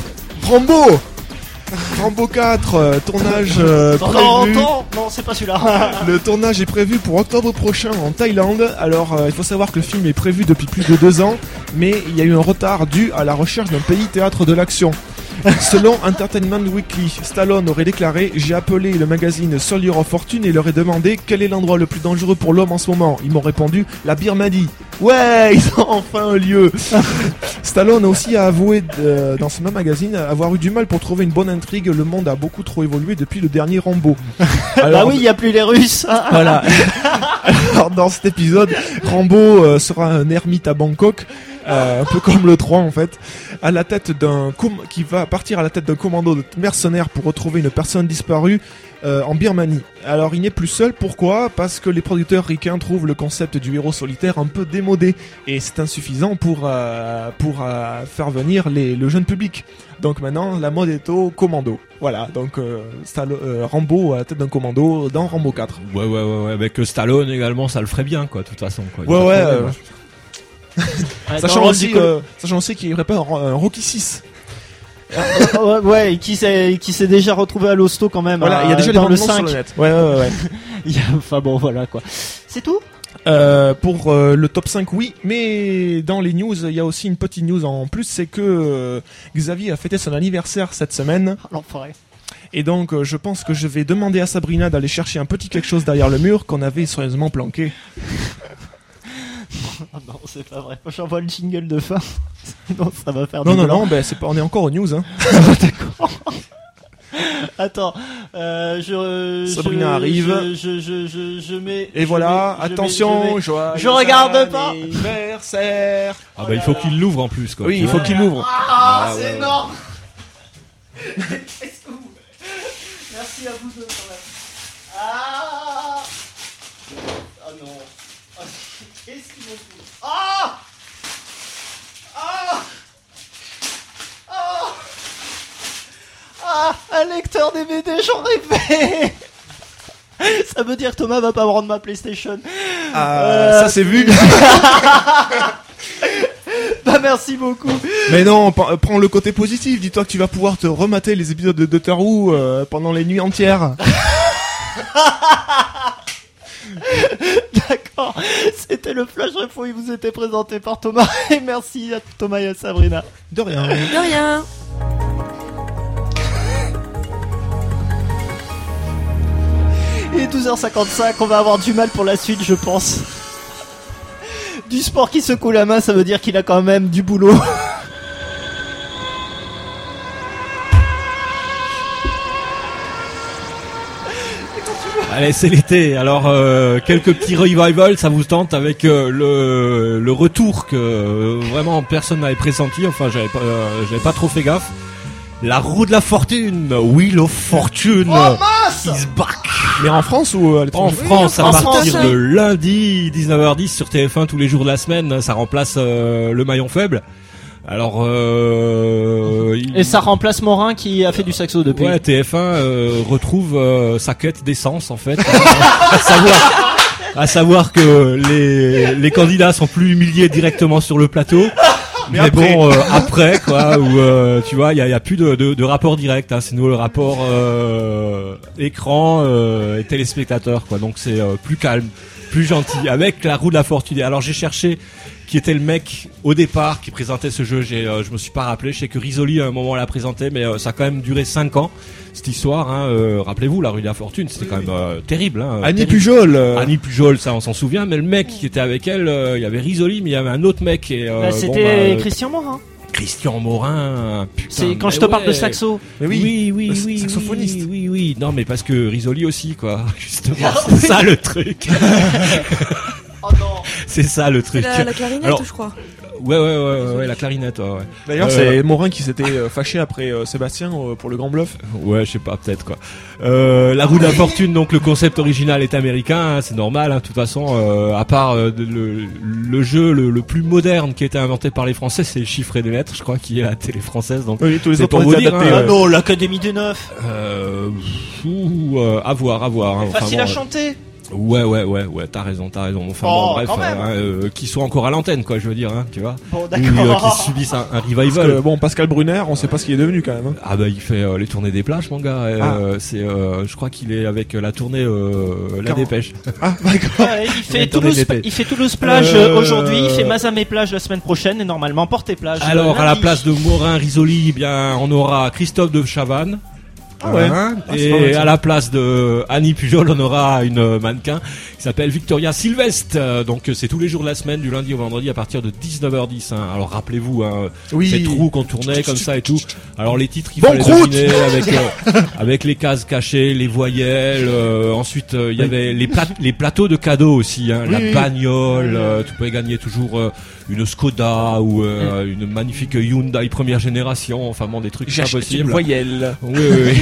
S3: Rambo 4, tournage prévu.
S2: Non, c'est pas celui-là.
S3: Le tournage est prévu pour octobre prochain en Thaïlande. Alors, il faut savoir que le film est prévu depuis plus de 2 ans, mais il y a eu un retard dû à la recherche d'un pays théâtre de l'action. Selon Entertainment Weekly, Stallone aurait déclaré « J'ai appelé le magazine Soldier of Fortune et leur ai demandé quel est l'endroit le plus dangereux pour l'homme en ce moment. Ils m'ont répondu « La Birmanie ». Ouais, ils ont enfin un lieu. Stallone a aussi avoué dans ce même magazine avoir eu du mal pour trouver une bonne intrigue. Le monde a beaucoup trop évolué depuis le dernier Rambo.
S2: Alors, bah oui, il n'y a plus les Russes.
S3: Voilà. Alors, dans cet épisode, Rambo sera un ermite à Bangkok. Un peu comme le 3 en fait, à la tête qui va partir à la tête d'un commando de mercenaires pour retrouver une personne disparue en Birmanie. Alors il n'est plus seul, pourquoi ? Parce que les producteurs ricains trouvent le concept du héros solitaire un peu démodé et c'est insuffisant pour faire venir le jeune public. Donc maintenant la mode est au commando. Voilà, donc Rambo à la tête d'un commando dans Rambo 4.
S10: Ouais, avec Stallone également, ça le ferait bien quoi, de toute façon quoi.
S3: Ouais. Sachant aussi qu'il y aurait pas un Rocky 6.
S2: Ouais, et qui s'est déjà retrouvé à l'hosto quand même.
S3: Voilà, il y a déjà
S2: dans
S3: les
S2: le
S3: bandes
S2: 5.
S3: sur le net. Ouais.
S2: Enfin bon, voilà quoi. C'est tout?
S3: Pour le top 5, oui, mais dans les news, il y a aussi une petite news en plus, c'est que Xavier a fêté son anniversaire cette semaine.
S2: L'enfoiré.
S3: Et donc, je pense que je vais demander à Sabrina d'aller chercher un petit quelque chose derrière le mur qu'on avait soigneusement planqué.
S2: Ah non, c'est pas vrai. J'envoie le jingle de fin. Non, ça va faire
S3: Non, ben, on est encore aux news, hein.
S2: D'accord. Attends,
S3: Sabrina arrive.
S2: Je mets.
S3: Et voilà, attention,
S2: je regarde pas.
S3: Anniversaire.
S10: Ah bah il faut qu'il l'ouvre en plus quoi.
S3: Oui, il faut qu'il l'ouvre.
S2: Ah, c'est énorme. Qu'est-ce que vous... Merci à vous deux quand même. Ah. Ah non. Ah, qu'est-ce qu'ils m'ont fait? Ah. Ah. Ah. Ah, un lecteur DVD, j'en rêvais. Ça veut dire que Thomas va pas me rendre ma PlayStation.
S3: Ça c'est vu.
S2: Bah merci beaucoup.
S3: Mais non, prends le côté positif. Dis-toi que tu vas pouvoir te remater les épisodes de Doctor Who pendant les nuits entières.
S2: D'accord. C'était le Flash Info. Il vous était présenté par Thomas. Et merci à Thomas et à Sabrina.
S3: De rien.
S5: De rien.
S2: Il est 12h55, on va avoir du mal pour la suite, je pense. Du sport qui secoue la main, ça veut dire qu'il a quand même du boulot.
S10: Allez, c'est l'été. Alors, quelques petits revivals, ça vous tente avec le retour que vraiment personne n'avait pressenti. Enfin, j'avais pas trop fait gaffe. La roue de la fortune, Wheel of Fortune, is back.
S3: Mais en France ou à l'étranger?
S10: En France, à partir
S5: France.
S10: de lundi 19h10 sur TF1 tous les jours de la semaine, ça remplace le maillon faible. Alors
S2: Et ça remplace Morin qui a fait du saxo depuis.
S10: Ouais, TF1 retrouve sa quête d'essence en fait. à savoir que les candidats sont plus humiliés directement sur le plateau. Mais
S3: après.
S10: bon, après quoi, où tu vois, il y a plus de rapport direct. Hein, c'est nous le rapport écran et téléspectateur quoi. Donc c'est plus calme, plus gentil, avec la roue de la fortune. Alors j'ai cherché qui était le mec au départ qui présentait ce jeu. Je me suis pas rappelé. Je sais que Risoli à un moment l'a présenté, mais ça a quand même duré 5 ans cette histoire. Hein. Rappelez-vous, la rue de la fortune, c'était quand même terrible. Hein,
S3: Annie
S10: terrible.
S3: Pujol.
S10: Annie Pujol, ça on s'en souvient. Mais le mec qui était avec elle, il y avait Risoli, mais il y avait un autre mec. Et,
S2: c'était Christian Morin.
S10: Christian Morin, putain.
S2: C'est quand je te parle de saxo.
S3: Mais
S10: Oui,
S3: saxophoniste.
S10: Oui. Non, mais parce que Risoli aussi, quoi. Justement, c'est ça le truc.
S2: Oh non.
S10: C'est ça le truc.
S5: La clarinette,
S10: Alors,
S5: je crois.
S10: Ouais, la clarinette. Ouais.
S3: D'ailleurs, c'est Morin qui s'était fâché après Sébastien pour le Grand Bluff.
S10: Ouais, je sais pas, peut-être quoi. La roue de la fortune, donc le concept original est américain, hein, c'est normal. Hein, de toute façon, à part le jeu le plus moderne qui a été inventé par les Français, c'est Chiffrer des lettres, je crois, qui est la télé française. Donc
S3: oui, tous les
S10: c'est
S3: autres
S10: pour vous dire.
S3: adaptés,
S10: Hein,
S2: non, l'Académie des Neufs.
S10: À voir. Hein,
S2: Facile à chanter.
S10: Ouais, t'as raison. Enfin bon, bref, qui sont encore à l'antenne, quoi, je veux dire, hein, tu vois.
S2: Bon, d'accord.
S10: Qui subissent un revival.
S3: Parce que, bon, Pascal Brunner, on sait pas ce qu'il est devenu quand même. Hein.
S10: Ah bah il fait les tournées des plages, mon gars. C'est, je crois qu'il est avec la tournée La Dépêche.
S3: Ah d'accord.
S2: Ouais, il fait Toulouse plage aujourd'hui, il fait Mazamet plage la semaine prochaine et normalement Portet plage.
S10: Alors à la place de Morin Risoli, eh bien on aura Christophe de Chavannes.
S3: Ah ouais.
S10: Et à la place de Annie Pujol, on aura une mannequin qui s'appelle Victoria Sylvestre. Donc c'est tous les jours de la semaine, du lundi au vendredi à partir de 19h10. Hein. Alors rappelez-vous, hein, ces trous qu'on tournait comme ça et tout. Alors les titres, il fallait deviner avec les cases cachées, les voyelles. Ensuite, il y avait les plateaux de cadeaux aussi. Hein, la bagnole. Tu pouvais gagner toujours une Skoda ou une magnifique Hyundai première génération. Enfin bon, des trucs impossibles.
S3: Une voyelle.
S10: Oui.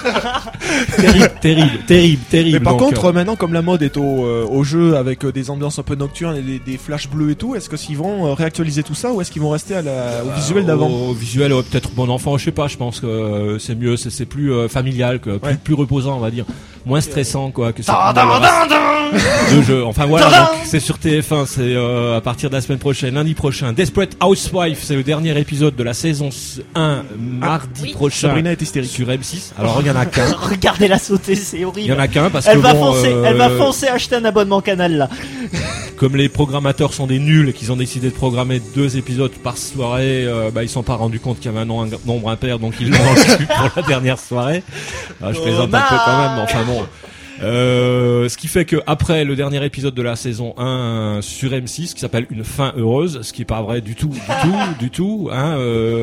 S10: terrible.
S3: Mais par
S10: donc,
S3: contre, maintenant, comme la mode est au jeu avec des ambiances un peu nocturnes et des flashs bleus et tout, est-ce qu'ils vont réactualiser tout ça ou est-ce qu'ils vont rester au visuel d'avant?
S10: Au visuel, peut-être bon enfant, je sais pas. Je pense que c'est mieux, c'est plus familial, plus reposant, on va dire, moins stressant, quoi. Que de jeux. Enfin voilà, donc c'est sur TF1, c'est à partir de la semaine prochaine, lundi prochain. Desperate Housewives, c'est le dernier épisode de la saison 1, mardi prochain.
S3: Sabrina est hystérique.
S10: Sur M6. Alors il y en a qu'un.
S12: Regardez-la sauter, c'est horrible.
S10: Il y en a qu'un parce
S12: elle
S10: que
S12: va
S10: bon,
S12: foncer, elle va foncer acheter un abonnement Canal là.
S10: Comme les programmateurs sont des nuls et qu'ils ont décidé de programmer 2 épisodes par soirée, ils sont pas rendus compte qu'il y avait un nombre impair, donc ils l'ont rendu pour la dernière soirée. Je plaisante un peu quand même, mais enfin bon. Ce qui fait que après le dernier épisode de la saison 1 sur M6 qui s'appelle Une fin heureuse, ce qui est pas vrai du tout, hein,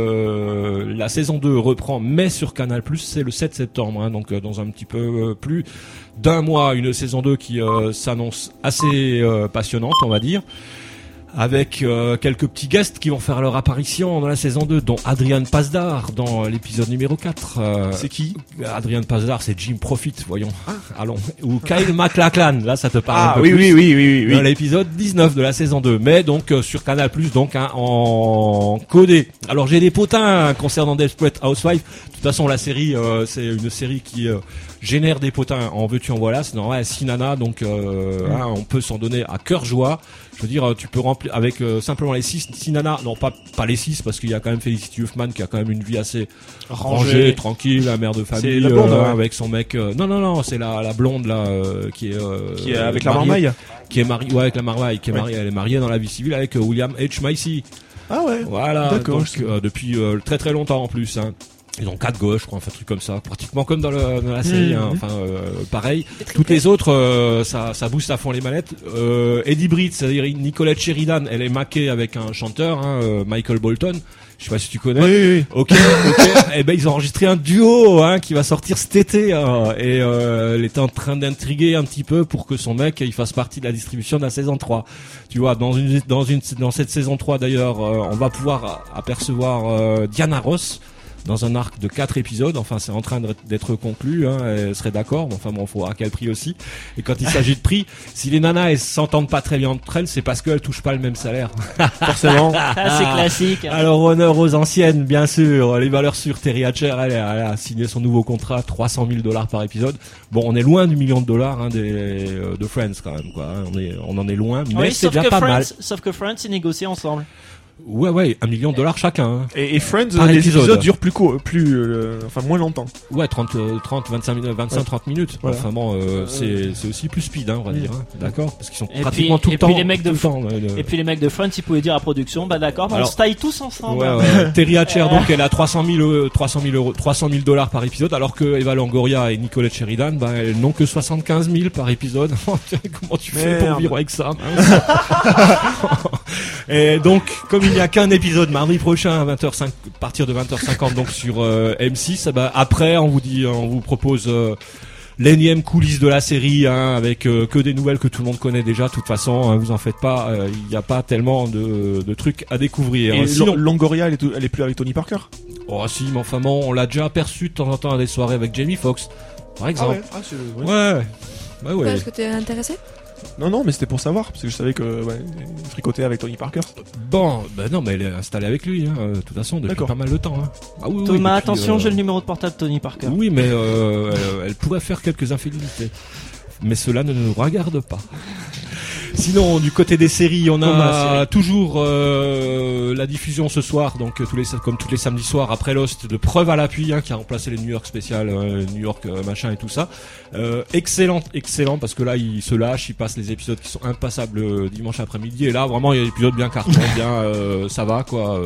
S10: la saison 2 reprend mais sur Canal+, c'est le 7 septembre, hein, donc dans un petit peu plus d'un mois, une saison 2 qui s'annonce assez passionnante, on va dire. Avec quelques petits guests qui vont faire leur apparition dans la saison 2, dont Adrian Pasdar dans l'épisode numéro 4.
S3: C'est qui?
S10: Adrian Pasdar, c'est Jim Profit, voyons. Allons. Ou Kyle MacLachlan, là ça te parle un peu
S3: oui,
S10: plus.
S3: Oui.
S10: Dans l'épisode 19 de la saison 2, mais donc sur Canal+, donc hein, en codé. Alors j'ai des potins concernant Desperate Housewives. De toute façon, la série, c'est une série qui génère des potins. En veux-tu en voilà, c'est normal. 6 nanas, donc hein, on peut s'en donner à cœur joie. Je veux dire, tu peux remplir avec simplement les 6 nanas, non pas les 6 parce qu'il y a quand même Felicity Huffman qui a quand même une vie assez rangée, tranquille, la mère de famille,
S3: la blonde,
S10: avec son mec. Non, c'est la blonde là qui est
S3: avec la marmaille,
S10: qui est mariée, ouais, avec la marmaille, qui est mariée, elle est mariée dans la vie civile avec William H. Macy.
S3: Ah ouais.
S10: Voilà.
S3: D'accord.
S10: Donc, depuis très très longtemps en plus. Hein. Ils ont 4 gauches, je crois, enfin un truc comme ça, pratiquement comme dans la série. Hein. Enfin, pareil. Toutes les autres, ça booste à fond les manettes. Eddie Britt, c'est-à-dire Nicolette Sheridan, elle est maquée avec un chanteur, hein, Michael Bolton. Je sais pas si tu connais.
S3: Oui.
S10: Ok. Et ben ils ont enregistré un duo, hein, qui va sortir cet été. Hein, et elle est en train d'intriguer un petit peu pour que son mec il fasse partie de la distribution de la saison 3. Tu vois, dans cette saison 3 d'ailleurs, on va pouvoir apercevoir Diana Ross. Dans un arc de 4 épisodes, enfin c'est en train d'être conclu, hein, elle serait d'accord, mais enfin bon, faut voir à quel prix aussi. Et quand il s'agit de prix, si les nanas elles s'entendent pas très bien entre elles, c'est parce qu'elles touchent pas le même salaire.
S3: Forcément.
S12: C'est classique.
S10: Alors honneur aux anciennes, bien sûr, les valeurs sûres. Terry Hatcher, elle a signé son nouveau contrat, $300,000 par épisode. Bon, on est loin du $1 million, hein, de Friends quand même, quoi. On en est loin, mais
S12: oui,
S10: c'est déjà pas mal.
S12: Sauf que Friends, ils négocient ensemble.
S10: Ouais, $1 million chacun. Hein.
S3: Et Friends,
S10: par
S3: les
S10: épisode
S3: durent enfin moins longtemps.
S10: Ouais, 25-30 minutes.
S3: Voilà.
S10: Enfin bon, c'est aussi plus speed, hein, on va dire. Hein. D'accord, parce qu'ils sont
S12: Et
S10: pratiquement
S12: puis,
S10: tout le temps.
S12: Et puis les mecs de Friends, ils pouvaient dire à production, bah d'accord, on se taille tous ensemble.
S10: Ouais. Terry Hatcher, donc, elle a $300,000 par épisode, alors que Eva Longoria et Nicolette Sheridan, bah, elles n'ont que 75,000 par épisode. Comment tu fais pour vivre avec ça? Et donc, comme il n'y a qu'un épisode mardi prochain à partir de 20h50 donc sur M6, bah, après on vous propose l'énième coulisse de la série, hein, avec que des nouvelles que tout le monde connaît déjà. De toute façon, hein, vous en faites pas, il n'y a pas tellement de trucs à découvrir.
S3: Et Longoria, elle est plus avec Tony Parker?
S10: Oh si, mais enfin bon, on l'a déjà aperçu de temps en temps à des soirées avec Jamie Foxx, par exemple.
S3: Ah ouais.
S10: Bah ouais.
S5: Est-ce que t'es intéressé?
S3: Non, mais c'était pour savoir, parce que je savais que fricotait avec Tony Parker.
S10: Bon, non, mais elle est installée avec lui, hein, de toute façon, depuis pas mal de temps. Hein.
S12: Ah, oui, Thomas, depuis, attention, j'ai le numéro de portable de Tony Parker.
S10: Oui, mais elle pourrait faire quelques infidélités. Mais cela ne nous regarde pas. Sinon, du côté des séries, on a toujours la diffusion ce soir, donc comme tous les samedis soirs après Lost, de Preuve à l'appui, hein, qui a remplacé les New York spécial, New York machin et tout ça. Excellent, parce que là il se lâche, il passe les épisodes qui sont impassables dimanche après-midi, et là vraiment il y a des épisodes bien cartons, bien ça va quoi.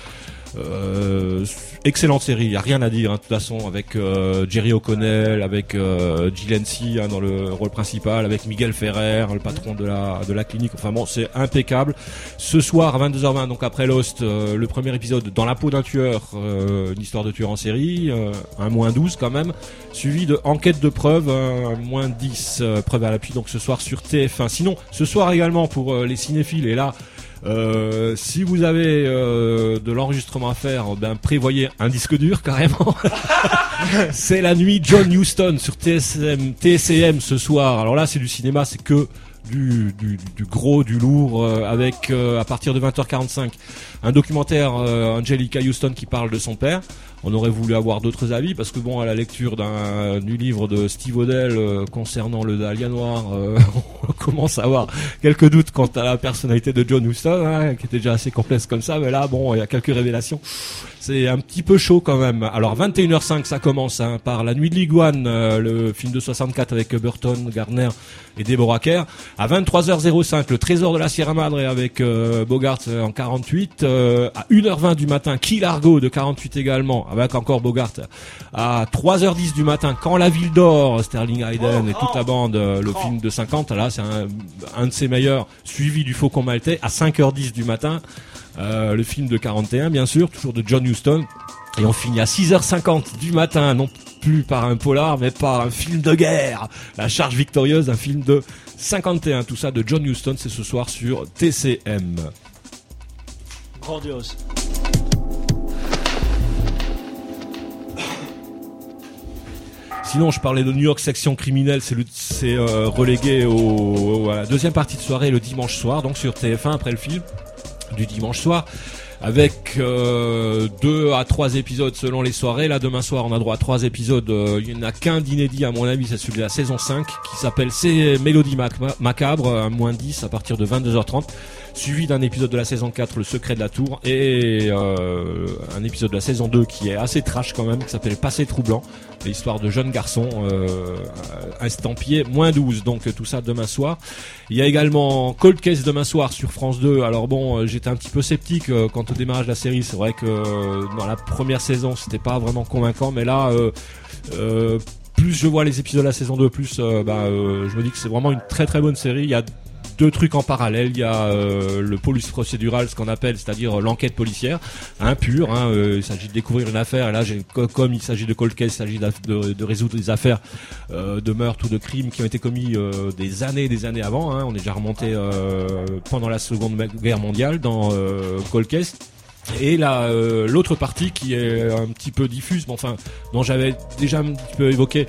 S10: Excellente série, il y a rien à dire, hein, de toute façon, avec Jerry O'Connell, avec Jill Hensey, hein, dans le rôle principal, avec Miguel Ferrer, le patron de la clinique. Enfin bon, c'est impeccable. Ce soir à 22h20, donc après Lost, le premier épisode Dans la peau d'un tueur, une histoire de tueur en série, un -12 quand même, suivi de Enquête de preuve, -10, preuve à l'appui, donc ce soir sur TF1. Sinon, ce soir également pour les cinéphiles, et là si vous avez de l'enregistrement à faire, ben prévoyez un disque dur carrément. C'est la nuit John Huston sur TCM ce soir. Alors là c'est du cinéma, c'est que du gros, du lourd, avec à partir de 20h45 un documentaire, Angelica Houston qui parle de son père. On aurait voulu avoir d'autres avis parce que bon, à la lecture du livre de Steve Odell concernant le Dahlia Noir, on commence à avoir quelques doutes quant à la personnalité de John Huston, hein, qui était déjà assez complexe comme ça, mais là bon, il y a quelques révélations. C'est un petit peu chaud quand même. Alors 21h05 ça commence par La Nuit de l'Iguane, le film de 64 avec Burton, Gardner et Deborah Kerr. À 23h05 Le Trésor de la Sierra Madre avec Bogart en 48. À 1h20 du matin Key Largo de 48 également avec encore Bogart. À 3h10 du matin Quand la ville dort, Sterling Hayden et toute la bande, le film de 50. Là c'est un de ses meilleurs, suivi du Faucon Maltais. À 5h10 du matin le film de 41 bien sûr, toujours de John Huston. Et on finit à 6h50 du matin, non plus par un polar, mais par un film de guerre. La Charge victorieuse, un film de 51. Tout ça de John Huston, c'est ce soir sur TCM.
S2: Grandiose.
S10: Sinon, je parlais de New York Section criminelle, c'est relégué à la deuxième partie de soirée le dimanche soir, donc sur TF1 après le film du dimanche soir. Avec 2 à 3 épisodes selon les soirées. Là demain soir on a droit à 3 épisodes. Il n'y en a qu'un d'inédit à mon avis, c'est celui de la saison 5 qui s'appelle C'est Mélodie Macabre, à moins 10 à partir de 22h30, suivi d'un épisode de la saison 4 Le Secret de la Tour, et un épisode de la saison 2 qui est assez trash quand même, qui s'appelle Passé Troublant, l'histoire de jeunes garçons estampillés moins 12. Donc tout ça demain soir. Il y a également Cold Case demain soir sur France 2. Alors bon, j'étais un petit peu sceptique quant au démarrage de la série. C'est vrai que dans la première saison c'était pas vraiment convaincant, mais là plus je vois les épisodes de la saison 2, plus je me dis que c'est vraiment une très très bonne série. Il y a 2 trucs en parallèle. Il y a le police procédural, ce qu'on appelle, c'est-à-dire l'enquête policière, pure. Il s'agit de découvrir une affaire. Et là, comme il s'agit de cold case, il s'agit de résoudre des affaires de meurtres ou de crimes qui ont été commis des années avant. On est déjà remonté pendant la Seconde Guerre mondiale dans cold case. Et là, l'autre partie qui est un petit peu diffuse, mais enfin, dont j'avais déjà un petit peu évoqué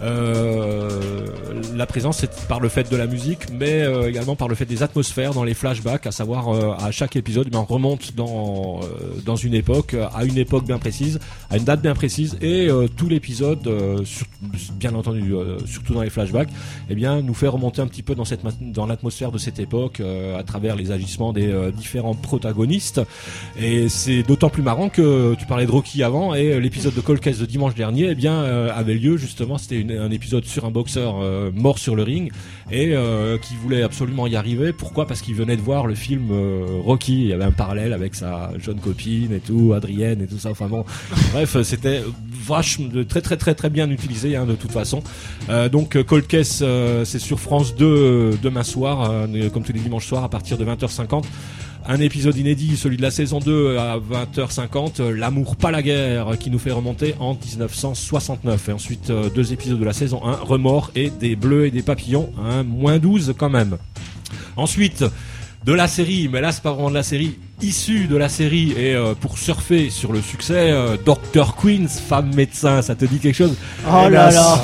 S10: la présence, c'est par le fait de la musique, mais également par le fait des atmosphères dans les flashbacks, à savoir à chaque épisode, on remonte dans une époque, à une époque bien précise, à une date bien précise, et tout l'épisode, bien entendu, surtout dans les flashbacks, nous fait remonter un petit peu dans l'atmosphère de cette époque, à travers les agissements des différents protagonistes. Et c'est d'autant plus marrant que tu parlais de Rocky avant, et l'épisode de Cold Case de dimanche dernier avait lieu justement, c'était un épisode sur un boxeur mort sur le ring, et qui voulait absolument y arriver. Pourquoi ? Parce qu'il venait de voir le film Rocky. Il y avait un parallèle avec sa jeune copine et tout, Adrienne et tout ça. Enfin bon, bref, c'était vachement très très très très bien utilisé de toute façon. Donc Cold Case, c'est sur France 2 demain soir, comme tous les dimanches soirs à partir de 20h50. Un épisode inédit, celui de la saison 2 à 20h50, L'amour pas la guerre, qui nous fait remonter en 1969. Et ensuite 2 épisodes de la saison 1, Remords et des bleus et des papillons, moins 12 quand même. Ensuite, de la série, mais là c'est pas vraiment de la série, issue de la série, et pour surfer sur le succès, Dr. Queen, femme médecin, ça te dit quelque chose ?
S2: Oh là là.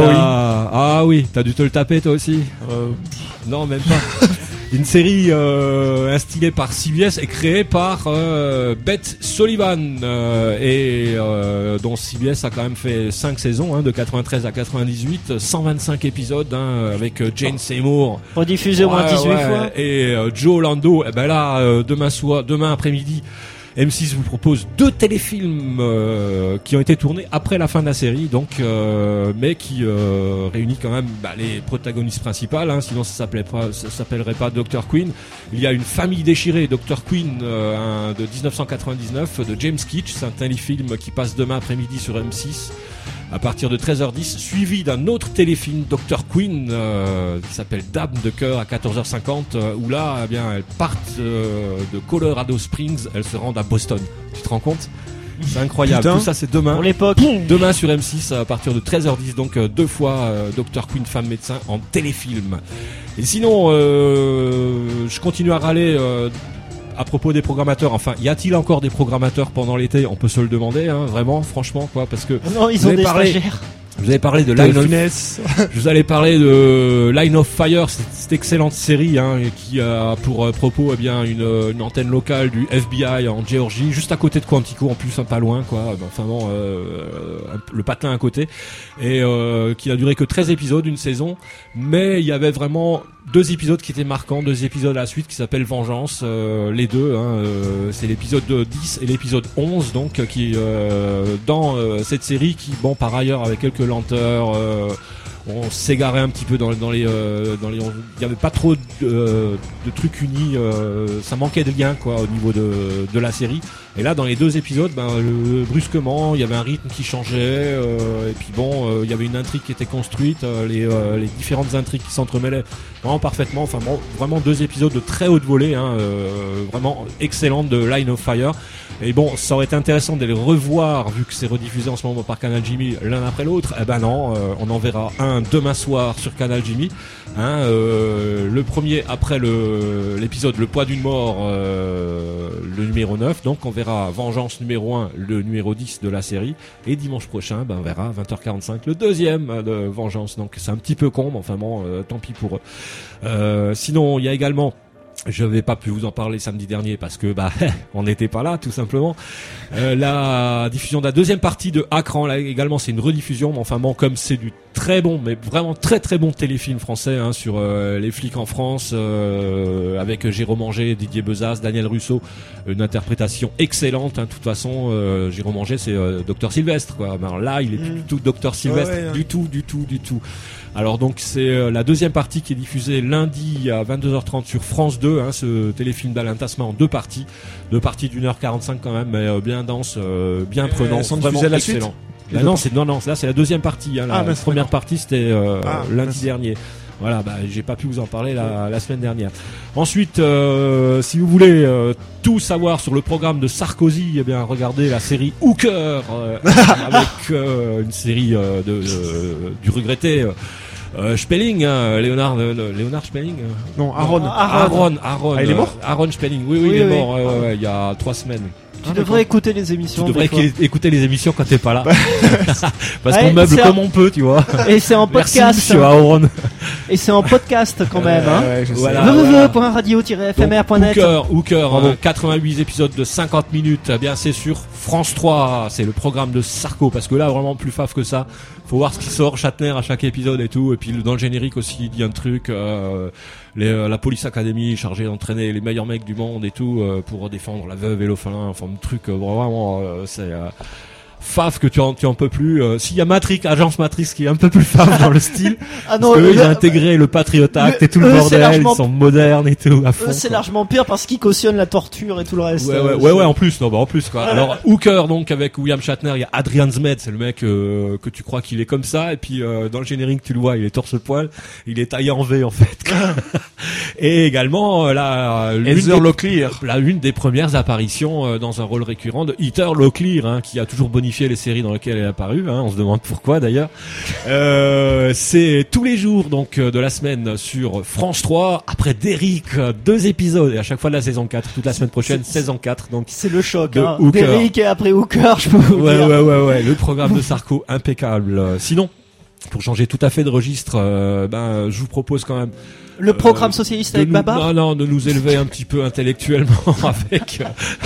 S10: Ah oui, t'as dû te le taper toi aussi ? Non, même pas. Une série instillée par CBS et créée par Beth Sullivan, dont CBS a quand même fait 5 saisons, de 93 à 98, 125 épisodes, avec Jane Seymour.
S2: Rediffusé au moins 18 fois.
S10: Et Joe Lando. Et là, demain après-midi, M6 vous propose 2 téléfilms qui ont été tournés après la fin de la série, donc mais qui réunit quand même les protagonistes principales, sinon ça s'appellerait pas Dr. Queen. Il y a Une famille déchirée, Dr. Queen, de 1999 de James Kitch. C'est un téléfilm qui passe demain après-midi sur M6 à partir de 13h10, suivi d'un autre téléfilm, Dr. Queen, qui s'appelle Dame de cœur, à 14h50, où là, elles partent de Colorado Springs, elles se rendent à Boston. Tu te rends compte ? C'est incroyable.
S2: Putain.
S10: Tout ça, c'est demain.
S2: Pour l'époque.
S10: Demain sur M6 à partir de 13h10, donc 2 fois Dr. Queen, femme médecin en téléfilm. Et sinon, je continue à râler à propos des programmateurs. Enfin, y a-t-il encore des programmateurs pendant l'été ? On peut se le demander, vraiment, franchement, quoi, parce que
S2: non, ils ont des stagiaires.
S10: Je vous avais parlé de je vous allais parler de Line of Fire, cette excellente série qui a pour propos une antenne locale du FBI en Géorgie, juste à côté de Quantico en plus, pas loin quoi. Enfin bon, le patelin à côté, et qui a duré que 13 épisodes, une saison, mais il y avait vraiment 2 épisodes qui étaient marquants, 2 épisodes à la suite qui s'appellent Vengeance, les deux, c'est l'épisode 10 et l'épisode 11 donc qui dans cette série qui par ailleurs avec quelques lenteurs, on s'égarait un petit peu dans les il y avait pas trop de trucs unis, ça manquait de lien quoi au niveau de la série. Et là dans les 2 épisodes brusquement il y avait un rythme qui changeait, et puis il y avait une intrigue qui était construite, les différentes intrigues qui s'entremêlaient vraiment parfaitement. Enfin vraiment 2 épisodes de très haute volée, vraiment excellentes de Line of Fire. Et ça aurait été intéressant de les revoir vu que c'est rediffusé en ce moment par Canal Jimmy l'un après l'autre. Non, on en verra un demain soir sur Canal Jimmy, le premier après l'épisode Le Poids d'une mort, le numéro 9, donc on verra Vengeance numéro 1, le numéro 10 de la série, et dimanche prochain on verra à 20h45 le deuxième de Vengeance. Donc c'est un petit peu con, mais enfin tant pis pour eux. Sinon il y a également, je n'avais pas pu vous en parler samedi dernier parce que on n'était pas là tout simplement. La diffusion de la deuxième partie de Akran, là également c'est une rediffusion, mais comme c'est du très bon, mais vraiment très très bon téléfilm français sur les flics en France, avec Jérôme Angers, Didier Bezas, Daniel Russo, une interprétation excellente. De toute façon, Jérôme Angers c'est Docteur Sylvestre quoi. Là il est plus du tout Docteur Sylvestre, du tout. Alors donc c'est la deuxième partie qui est diffusée lundi à 22h30 sur France 2, ce téléfilm d'Alain Tasman en 2 parties d'1h45 quand même, mais bien dense, bien prenant, vraiment excellent. Non, là c'est la deuxième partie, la première partie c'était lundi dernier. Voilà, j'ai pas pu vous en parler la semaine dernière. Ensuite, si vous voulez tout savoir sur le programme de Sarkozy, regardez la série Hooker, avec une série du regretté Spelling, Léonard Spelling.
S3: Non, Aaron.
S10: Ah,
S3: il est mort.
S10: Aaron Spelling. Oui, il est mort. Il y a 3 semaines.
S2: Tu devrais écouter les émissions.
S10: Tu devrais écouter les émissions quand t'es pas là. Parce qu'on meuble comme on peut, tu vois.
S2: Et c'est en podcast.
S10: Merci, monsieur Aaron.
S2: Et c'est en podcast quand même.
S10: Voilà.
S2: www.radio-fmr.net.
S10: Hooker, 88 épisodes de 50 minutes. C'est sur France 3. C'est le programme de Sarko. Parce que là, vraiment plus faf que ça. Faut voir ce qui sort, Shatner à chaque épisode et tout. Et puis dans le générique aussi, il dit un truc. La Police Academy chargée d'entraîner les meilleurs mecs du monde et tout, pour défendre la veuve et l'orphelin. Enfin, un truc vraiment, c'est faf que tu en peux plus. S'il y a Agence Matrix qui est un peu plus faf dans le style, parce que il a intégré le Patriot Act et tout le bordel, ils sont modernes et tout à fond.
S2: C'est largement pire parce qu'ils cautionnent la torture et tout le reste.
S10: Ouais, en plus quoi. Alors Hooker donc avec William Shatner, il y a Adrian Zmed, c'est le mec que tu crois qu'il est comme ça, et puis dans le générique tu le vois, il est torse-poil, il est taillé en V en fait. Et également une des premières apparitions dans un rôle récurrent de Heather Locklear, qui a toujours bonifié les séries dans lesquelles elle est apparue, on se demande pourquoi d'ailleurs. C'est tous les jours donc de la semaine sur France 3, après Derrick, 2 épisodes, et à chaque fois de la saison 4, toute la semaine prochaine, saison 4, donc
S2: c'est le choc,
S10: Hooker.
S2: Derrick et après Hooker, je peux vous dire.
S10: Ouais, le programme de Sarko, impeccable. Sinon, pour changer tout à fait de registre, je vous propose quand même
S2: le programme socialiste avec Babar.
S10: Non, de nous élever un petit peu intellectuellement avec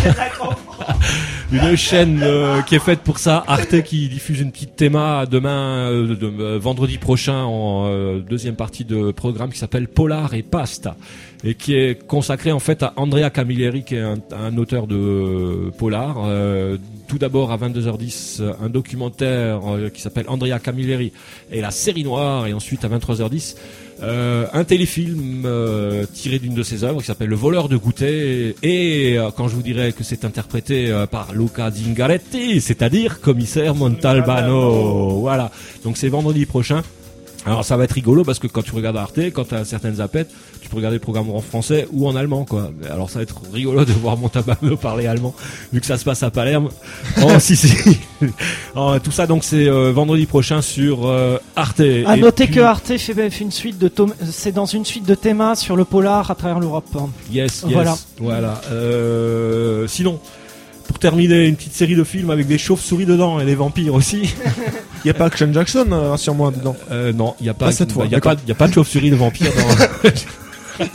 S10: une chaîne qui est faite pour ça, Arte, qui diffuse une petite théma demain, vendredi prochain, en deuxième partie de programme qui s'appelle Polar et Pasta, et qui est consacré en fait à Andrea Camilleri, qui est un auteur de polar. Tout d'abord à 22h10 un documentaire qui s'appelle Andrea Camilleri et la série noire, et ensuite à 23h10 un téléfilm tiré d'une de ses œuvres qui s'appelle Le voleur de goûter, et quand je vous dirai que c'est interprété par Luca Zingaretti, c'est-à-dire commissaire Montalbano. Voilà, donc c'est vendredi prochain. Alors ça va être rigolo parce que quand tu regardes Arte, quand tu as certaines zappettes, tu peux regarder le programme en français ou en allemand quoi. Alors ça va être rigolo de voir Montalbano parler allemand vu que ça se passe à Palerme. Si. Tout ça donc c'est vendredi prochain sur Arte.
S2: À noter que Arte fait une suite c'est dans une suite de thémas sur le polar à travers l'Europe.
S10: Yes. Voilà. Sinon, pour terminer, une petite série de films avec des chauves-souris dedans et des vampires aussi.
S3: Il y a pas Action Jackson, rassure-moi, dedans.
S10: Non, il y a pas.
S3: Pas cette fois,
S10: Il y a pas de chauve-souris de vampires dans.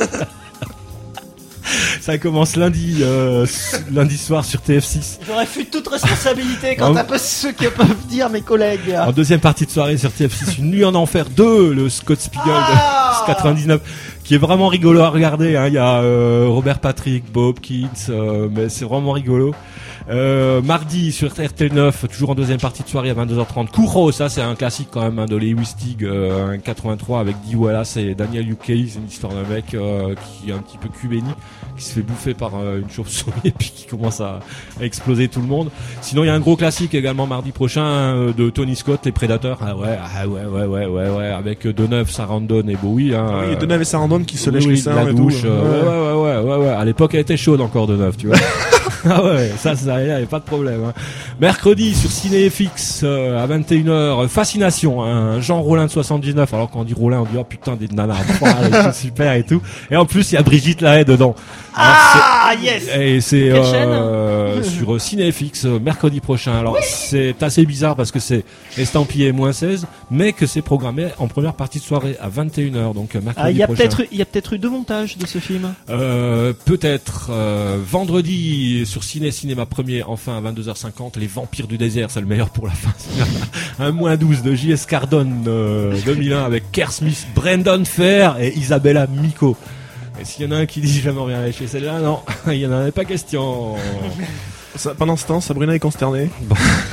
S10: Ça commence lundi soir sur TF6.
S2: J'aurais fui toute responsabilité quant à ceux qui peuvent dire mes collègues.
S10: En deuxième partie de soirée sur TF6, Une nuit en enfer 2, le Scott Spiegel de 99, qui est vraiment rigolo à regarder. Hein. Il y a Robert Patrick, Bob Keats, mais c'est vraiment rigolo. Mardi sur RTL 9, toujours en deuxième partie de soirée à 22h30. Kuro, ça c'est un classique quand même, hein, de Lee Wistig, 83 avec Dee Wallace et Daniel Yukei. C'est une histoire d'un mec qui est un petit peu cubéni, qui se fait bouffer par une chauve-souris et puis qui commence à exploser tout le monde. Sinon il y a un gros classique également mardi prochain de Tony Scott, Les Prédateurs. Ah ouais, avec Deneuve, Sarandon et Bowie. Hein,
S3: oui, Deneuve et Sarandon qui se lèchent les seins
S10: la
S3: et
S10: douche.
S3: tout.
S10: Ouais. À l'époque elle était chaude encore Deneuve, tu vois. Ah ouais, ça y avait pas de problème. Hein. Mercredi sur CinéFX à 21h, Fascination, hein, Jean Rollin de 79. Alors quand on dit Rollin, on dit oh putain des nanas, c'est super et tout. Et en plus il y a Brigitte Lahaie dedans. Alors,
S2: yes.
S10: Et c'est
S2: Quelle chaîne
S10: sur CinéFX mercredi prochain. Alors c'est assez bizarre parce que c'est estampillé -16, mais que c'est programmé en première partie de soirée à 21h. Donc mercredi prochain.
S2: Il y a peut-être eu deux montages de ce film.
S10: Peut-être vendredi sur Cinéma Premier, enfin à 22h50, Les Vampires du désert, c'est le meilleur pour la fin. Un -12 de J.S. Cardone 2001 avec Kerr Smith, Brendan Fair et Isabella Miko. Et s'il y en a un qui dit jamais rien lâcher celle-là, non, il y en avait pas question.
S3: Pendant ce temps, Sabrina est consternée. Bon.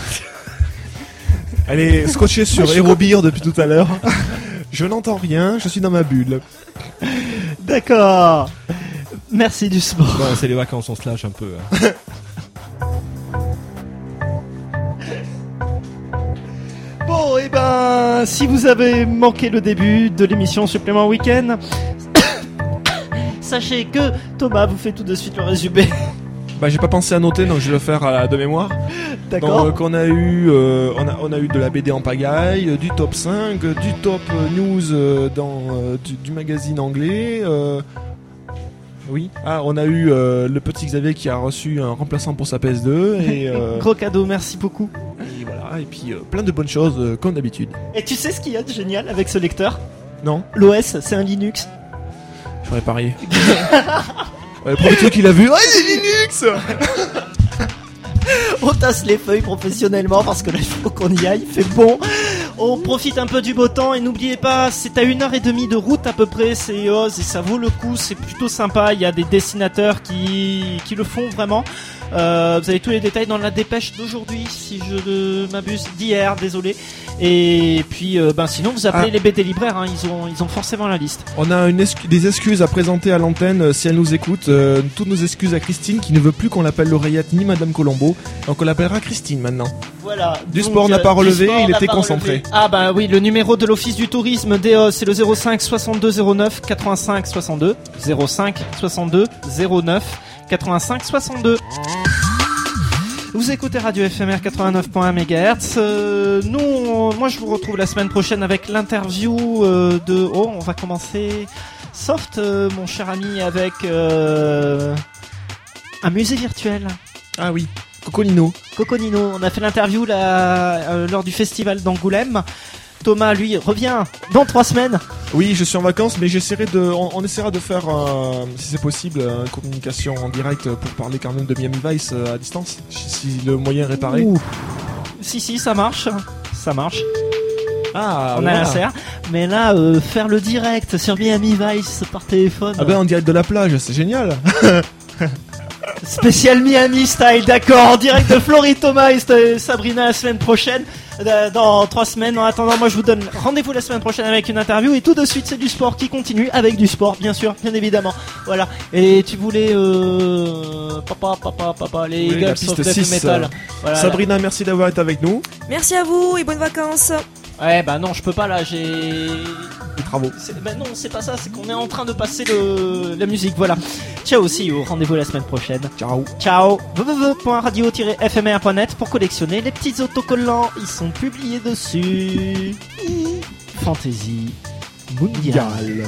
S3: Elle est scotchée sur Aerobeer depuis tout à l'heure. Je n'entends rien, je suis dans ma bulle.
S2: D'accord. Merci du sport.
S10: Bon, c'est les vacances, on se lâche un peu. Hein.
S2: Bon, et ben, si vous avez manqué le début de l'émission Supplément Week-end, sachez que Thomas vous fait tout de suite le résumé.
S3: Bah j'ai pas pensé à noter, donc je vais le faire de mémoire.
S2: D'accord.
S3: Donc on a eu de la BD en pagaille, du top 5, du top news du magazine anglais. Oui. Ah, on a eu le petit Xavier qui a reçu un remplaçant pour sa PS2 et
S2: gros cadeau, merci beaucoup.
S3: Et voilà, et puis plein de bonnes choses comme d'habitude.
S2: Et tu sais ce qu'il y a de génial avec ce lecteur ?
S3: Non.
S2: L'OS, c'est un Linux.
S3: J'aurais parié. Le premier truc qu'il a vu, c'est Linux.
S2: On tasse les feuilles professionnellement parce que là il faut qu'on y aille, il fait bon. On profite un peu du beau temps et n'oubliez pas, c'est à 1h30 de route à peu près, c'est Oz et ça vaut le coup, c'est plutôt sympa. Il y a des dessinateurs qui le font vraiment. Vous avez tous les détails dans la dépêche d'aujourd'hui, si je ne m'abuse, d'hier, désolé. Et puis, sinon vous appelez les BD libraires, hein, ils ont forcément la liste.
S3: On a des excuses à présenter à l'antenne si elle nous écoute. Toutes nos excuses à Christine qui ne veut plus qu'on l'appelle l'oreillette ni Madame Colombo. Donc on l'appellera Christine maintenant.
S2: Voilà.
S3: Du sport n'a pas relevé, il était concentré.
S2: Ah bah oui, le numéro de l'Office du Tourisme DEOS, c'est le 05 62 09 85 62. 05 62 09 85 62. Vous écoutez Radio FMR 89.1 MHz. Moi je vous retrouve la semaine prochaine avec l'interview de... Oh, on va commencer soft, mon cher ami, avec un musée virtuel.
S3: Ah oui, Coconino.
S2: On a fait l'interview lors du festival d'Angoulême. Thomas, lui, revient dans 3 semaines.
S3: Oui, je suis en vacances, mais on essaiera de faire, si c'est possible, une communication en direct pour parler quand même de Miami Vice à distance, si le moyen est réparé.
S2: Ouh. Si, ça marche.
S3: Ah,
S2: on a l'insert. Mais là, faire le direct sur Miami Vice par téléphone.
S3: Ah ben, en direct de la plage, c'est génial.
S2: Spécial Miami style, d'accord, en direct de Floride. Thomas et Sabrina la semaine prochaine, dans 3 semaines. En attendant, moi je vous donne rendez-vous la semaine prochaine avec une interview et tout de suite c'est du sport qui continue avec du sport, bien sûr, bien évidemment. Voilà. Et tu voulais papa, les Eagles of Death Metal. Voilà,
S3: Sabrina, merci d'avoir été avec nous.
S5: Merci à vous et bonnes vacances.
S2: Ouais, bah non, je peux pas là, j'ai
S3: des travaux.
S2: Non, c'est pas ça, c'est qu'on est en train de passer la musique, voilà. Ciao, see you, rendez-vous la semaine prochaine. Ciao. www.radio-fmr.net pour collectionner les petits autocollants, ils sont publiés dessus. Fantasy mondiale.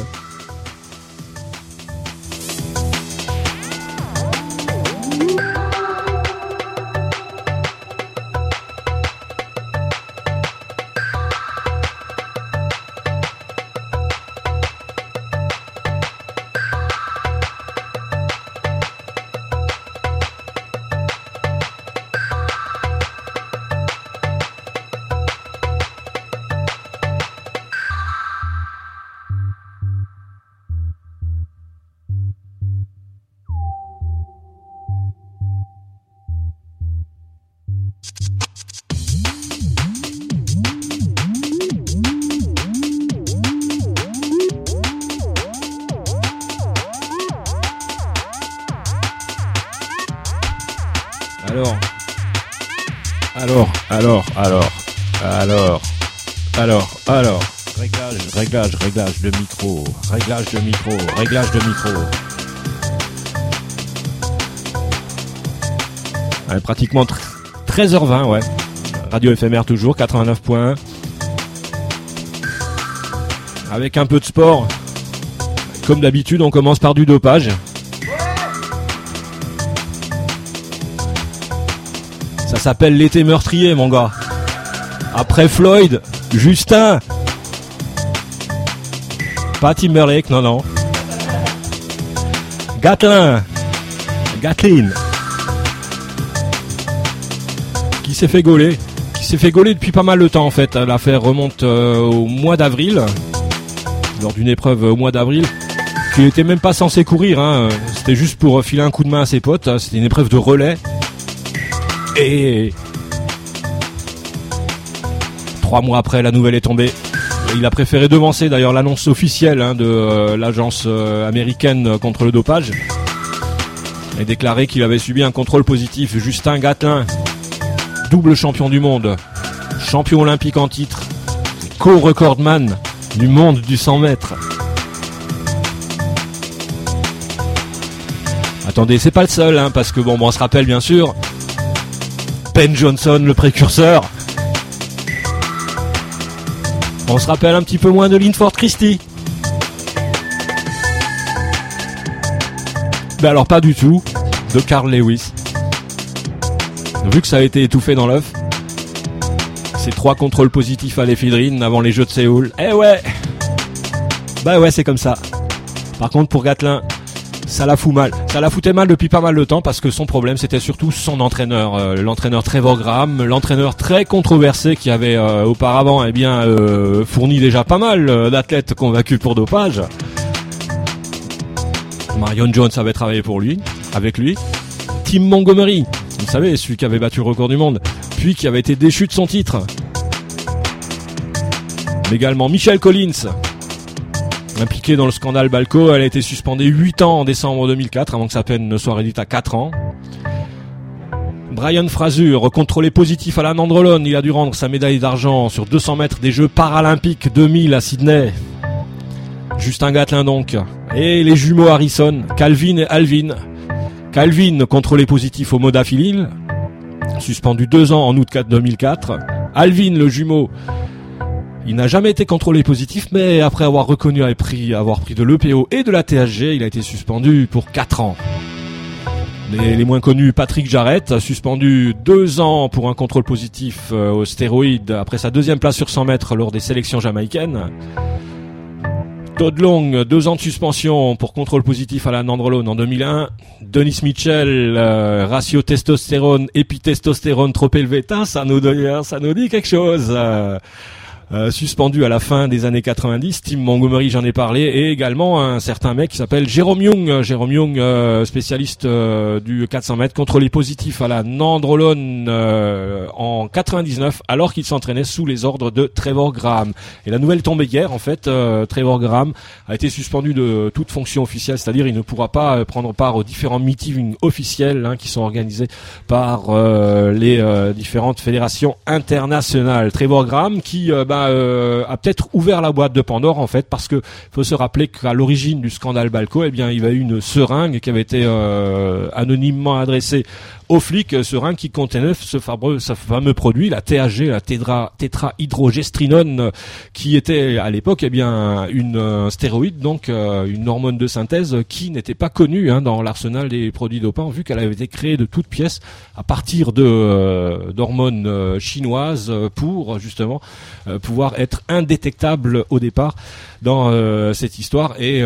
S10: Réglage de micro. Ouais, pratiquement 13h20, ouais. Radio éphémère toujours, 89.1. Avec un peu de sport. Comme d'habitude, on commence par du dopage. Ça s'appelle l'été meurtrier, mon gars. Après Floyd, Justin. Pas Timberlake, non. Gatlin. Qui s'est fait gauler depuis pas mal de temps en fait. L'affaire remonte au mois d'avril. Lors d'une épreuve au mois d'avril. Qui n'était même pas censé courir, hein. C'était juste pour filer un coup de main à ses potes. C'était une épreuve de relais. Et 3 mois après, la nouvelle est tombée. Il a préféré devancer d'ailleurs l'annonce officielle de l'agence américaine contre le dopage et déclaré qu'il avait subi un contrôle positif. Justin Gatlin, double champion du monde, champion olympique en titre, co-recordman du monde du 100 mètres. Attendez, c'est pas le seul, parce que on se rappelle bien sûr Ben Johnson, le précurseur. On se rappelle un petit peu moins de Linford Christie. Mais alors pas du tout de Carl Lewis. Vu que ça a été étouffé dans l'œuf. Ces 3 contrôles positifs à l'éphédrine avant les Jeux de Séoul. Eh ouais. Bah ouais, c'est comme ça. Par contre pour Gatlin, ça la fout mal. Ça la foutait mal depuis pas mal de temps parce que son problème c'était surtout son entraîneur, l'entraîneur Trevor Graham, l'entraîneur très controversé qui avait auparavant fourni déjà pas mal d'athlètes convaincus pour dopage. Marion Jones avait travaillé avec lui. Tim Montgomery, vous savez, celui qui avait battu le record du monde, puis qui avait été déchu de son titre. Mais également Michelle Collins, impliquée dans le scandale Balco. Elle a été suspendue 8 ans en décembre 2004 avant que sa peine ne soit réduite à 4 ans. Brian Fraser, contrôlé positif à la nandrolone, il a dû rendre sa médaille d'argent sur 200 mètres des Jeux paralympiques 2000 à Sydney. Justin Gatlin donc. Et les jumeaux Harrison, Calvin et Alvin. Calvin, contrôlé positif au modafinil, suspendu 2 ans en août 2004. Alvin, le jumeau, il n'a jamais été contrôlé positif, mais après avoir reconnu avoir pris de l'EPO et de la THG, il a été suspendu pour 4 ans. Les moins connus, Patrick Jarrett, suspendu 2 ans pour un contrôle positif aux stéroïdes après sa 2e place sur 100 mètres lors des sélections jamaïcaines. Todd Long, 2 ans de suspension pour contrôle positif à la nandrolone en 2001. Dennis Mitchell, ratio testostérone, épitestostérone trop élevé. Ça nous dit quelque chose. Suspendu à la fin des années 90. Tim Montgomery, j'en ai parlé, et également un certain mec qui s'appelle Jérôme Young, spécialiste du 400 mètres, contrôlé positif à la nandrolone en 99, alors qu'il s'entraînait sous les ordres de Trevor Graham. Et la nouvelle tombée hier, en fait, Trevor Graham a été suspendu de toute fonction officielle, c'est-à-dire il ne pourra pas prendre part aux différents meetings officiels qui sont organisés par les différentes fédérations internationales. Trevor Graham qui a peut-être ouvert la boîte de Pandore en fait, parce que faut se rappeler qu'à l'origine du scandale Balco, il y a eu une seringue qui avait été anonymement adressée aux flics, seringue qui contenait ce fameux produit, la THG, la tétrahydrogestrinone, qui était à l'époque une stéroïde, donc une hormone de synthèse qui n'était pas connue dans l'arsenal des produits dopants, vu qu'elle avait été créée de toutes pièces à partir d'hormones chinoises pour justement pouvoir être indétectable au départ dans cette histoire. Et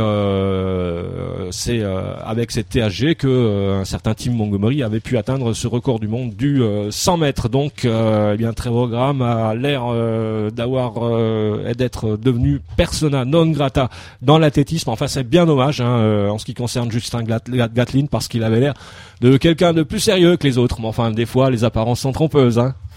S10: c'est avec cette THG que un certain Tim Montgomery avait pu atteindre ce record du monde du 100 mètres. Donc Trevor Graham a l'air d'être devenu persona non grata dans l'athlétisme. Enfin, c'est bien dommage en ce qui concerne Justin Gatlin, parce qu'il avait l'air de quelqu'un de plus sérieux que les autres. Mais enfin, des fois, les apparences sont trompeuses.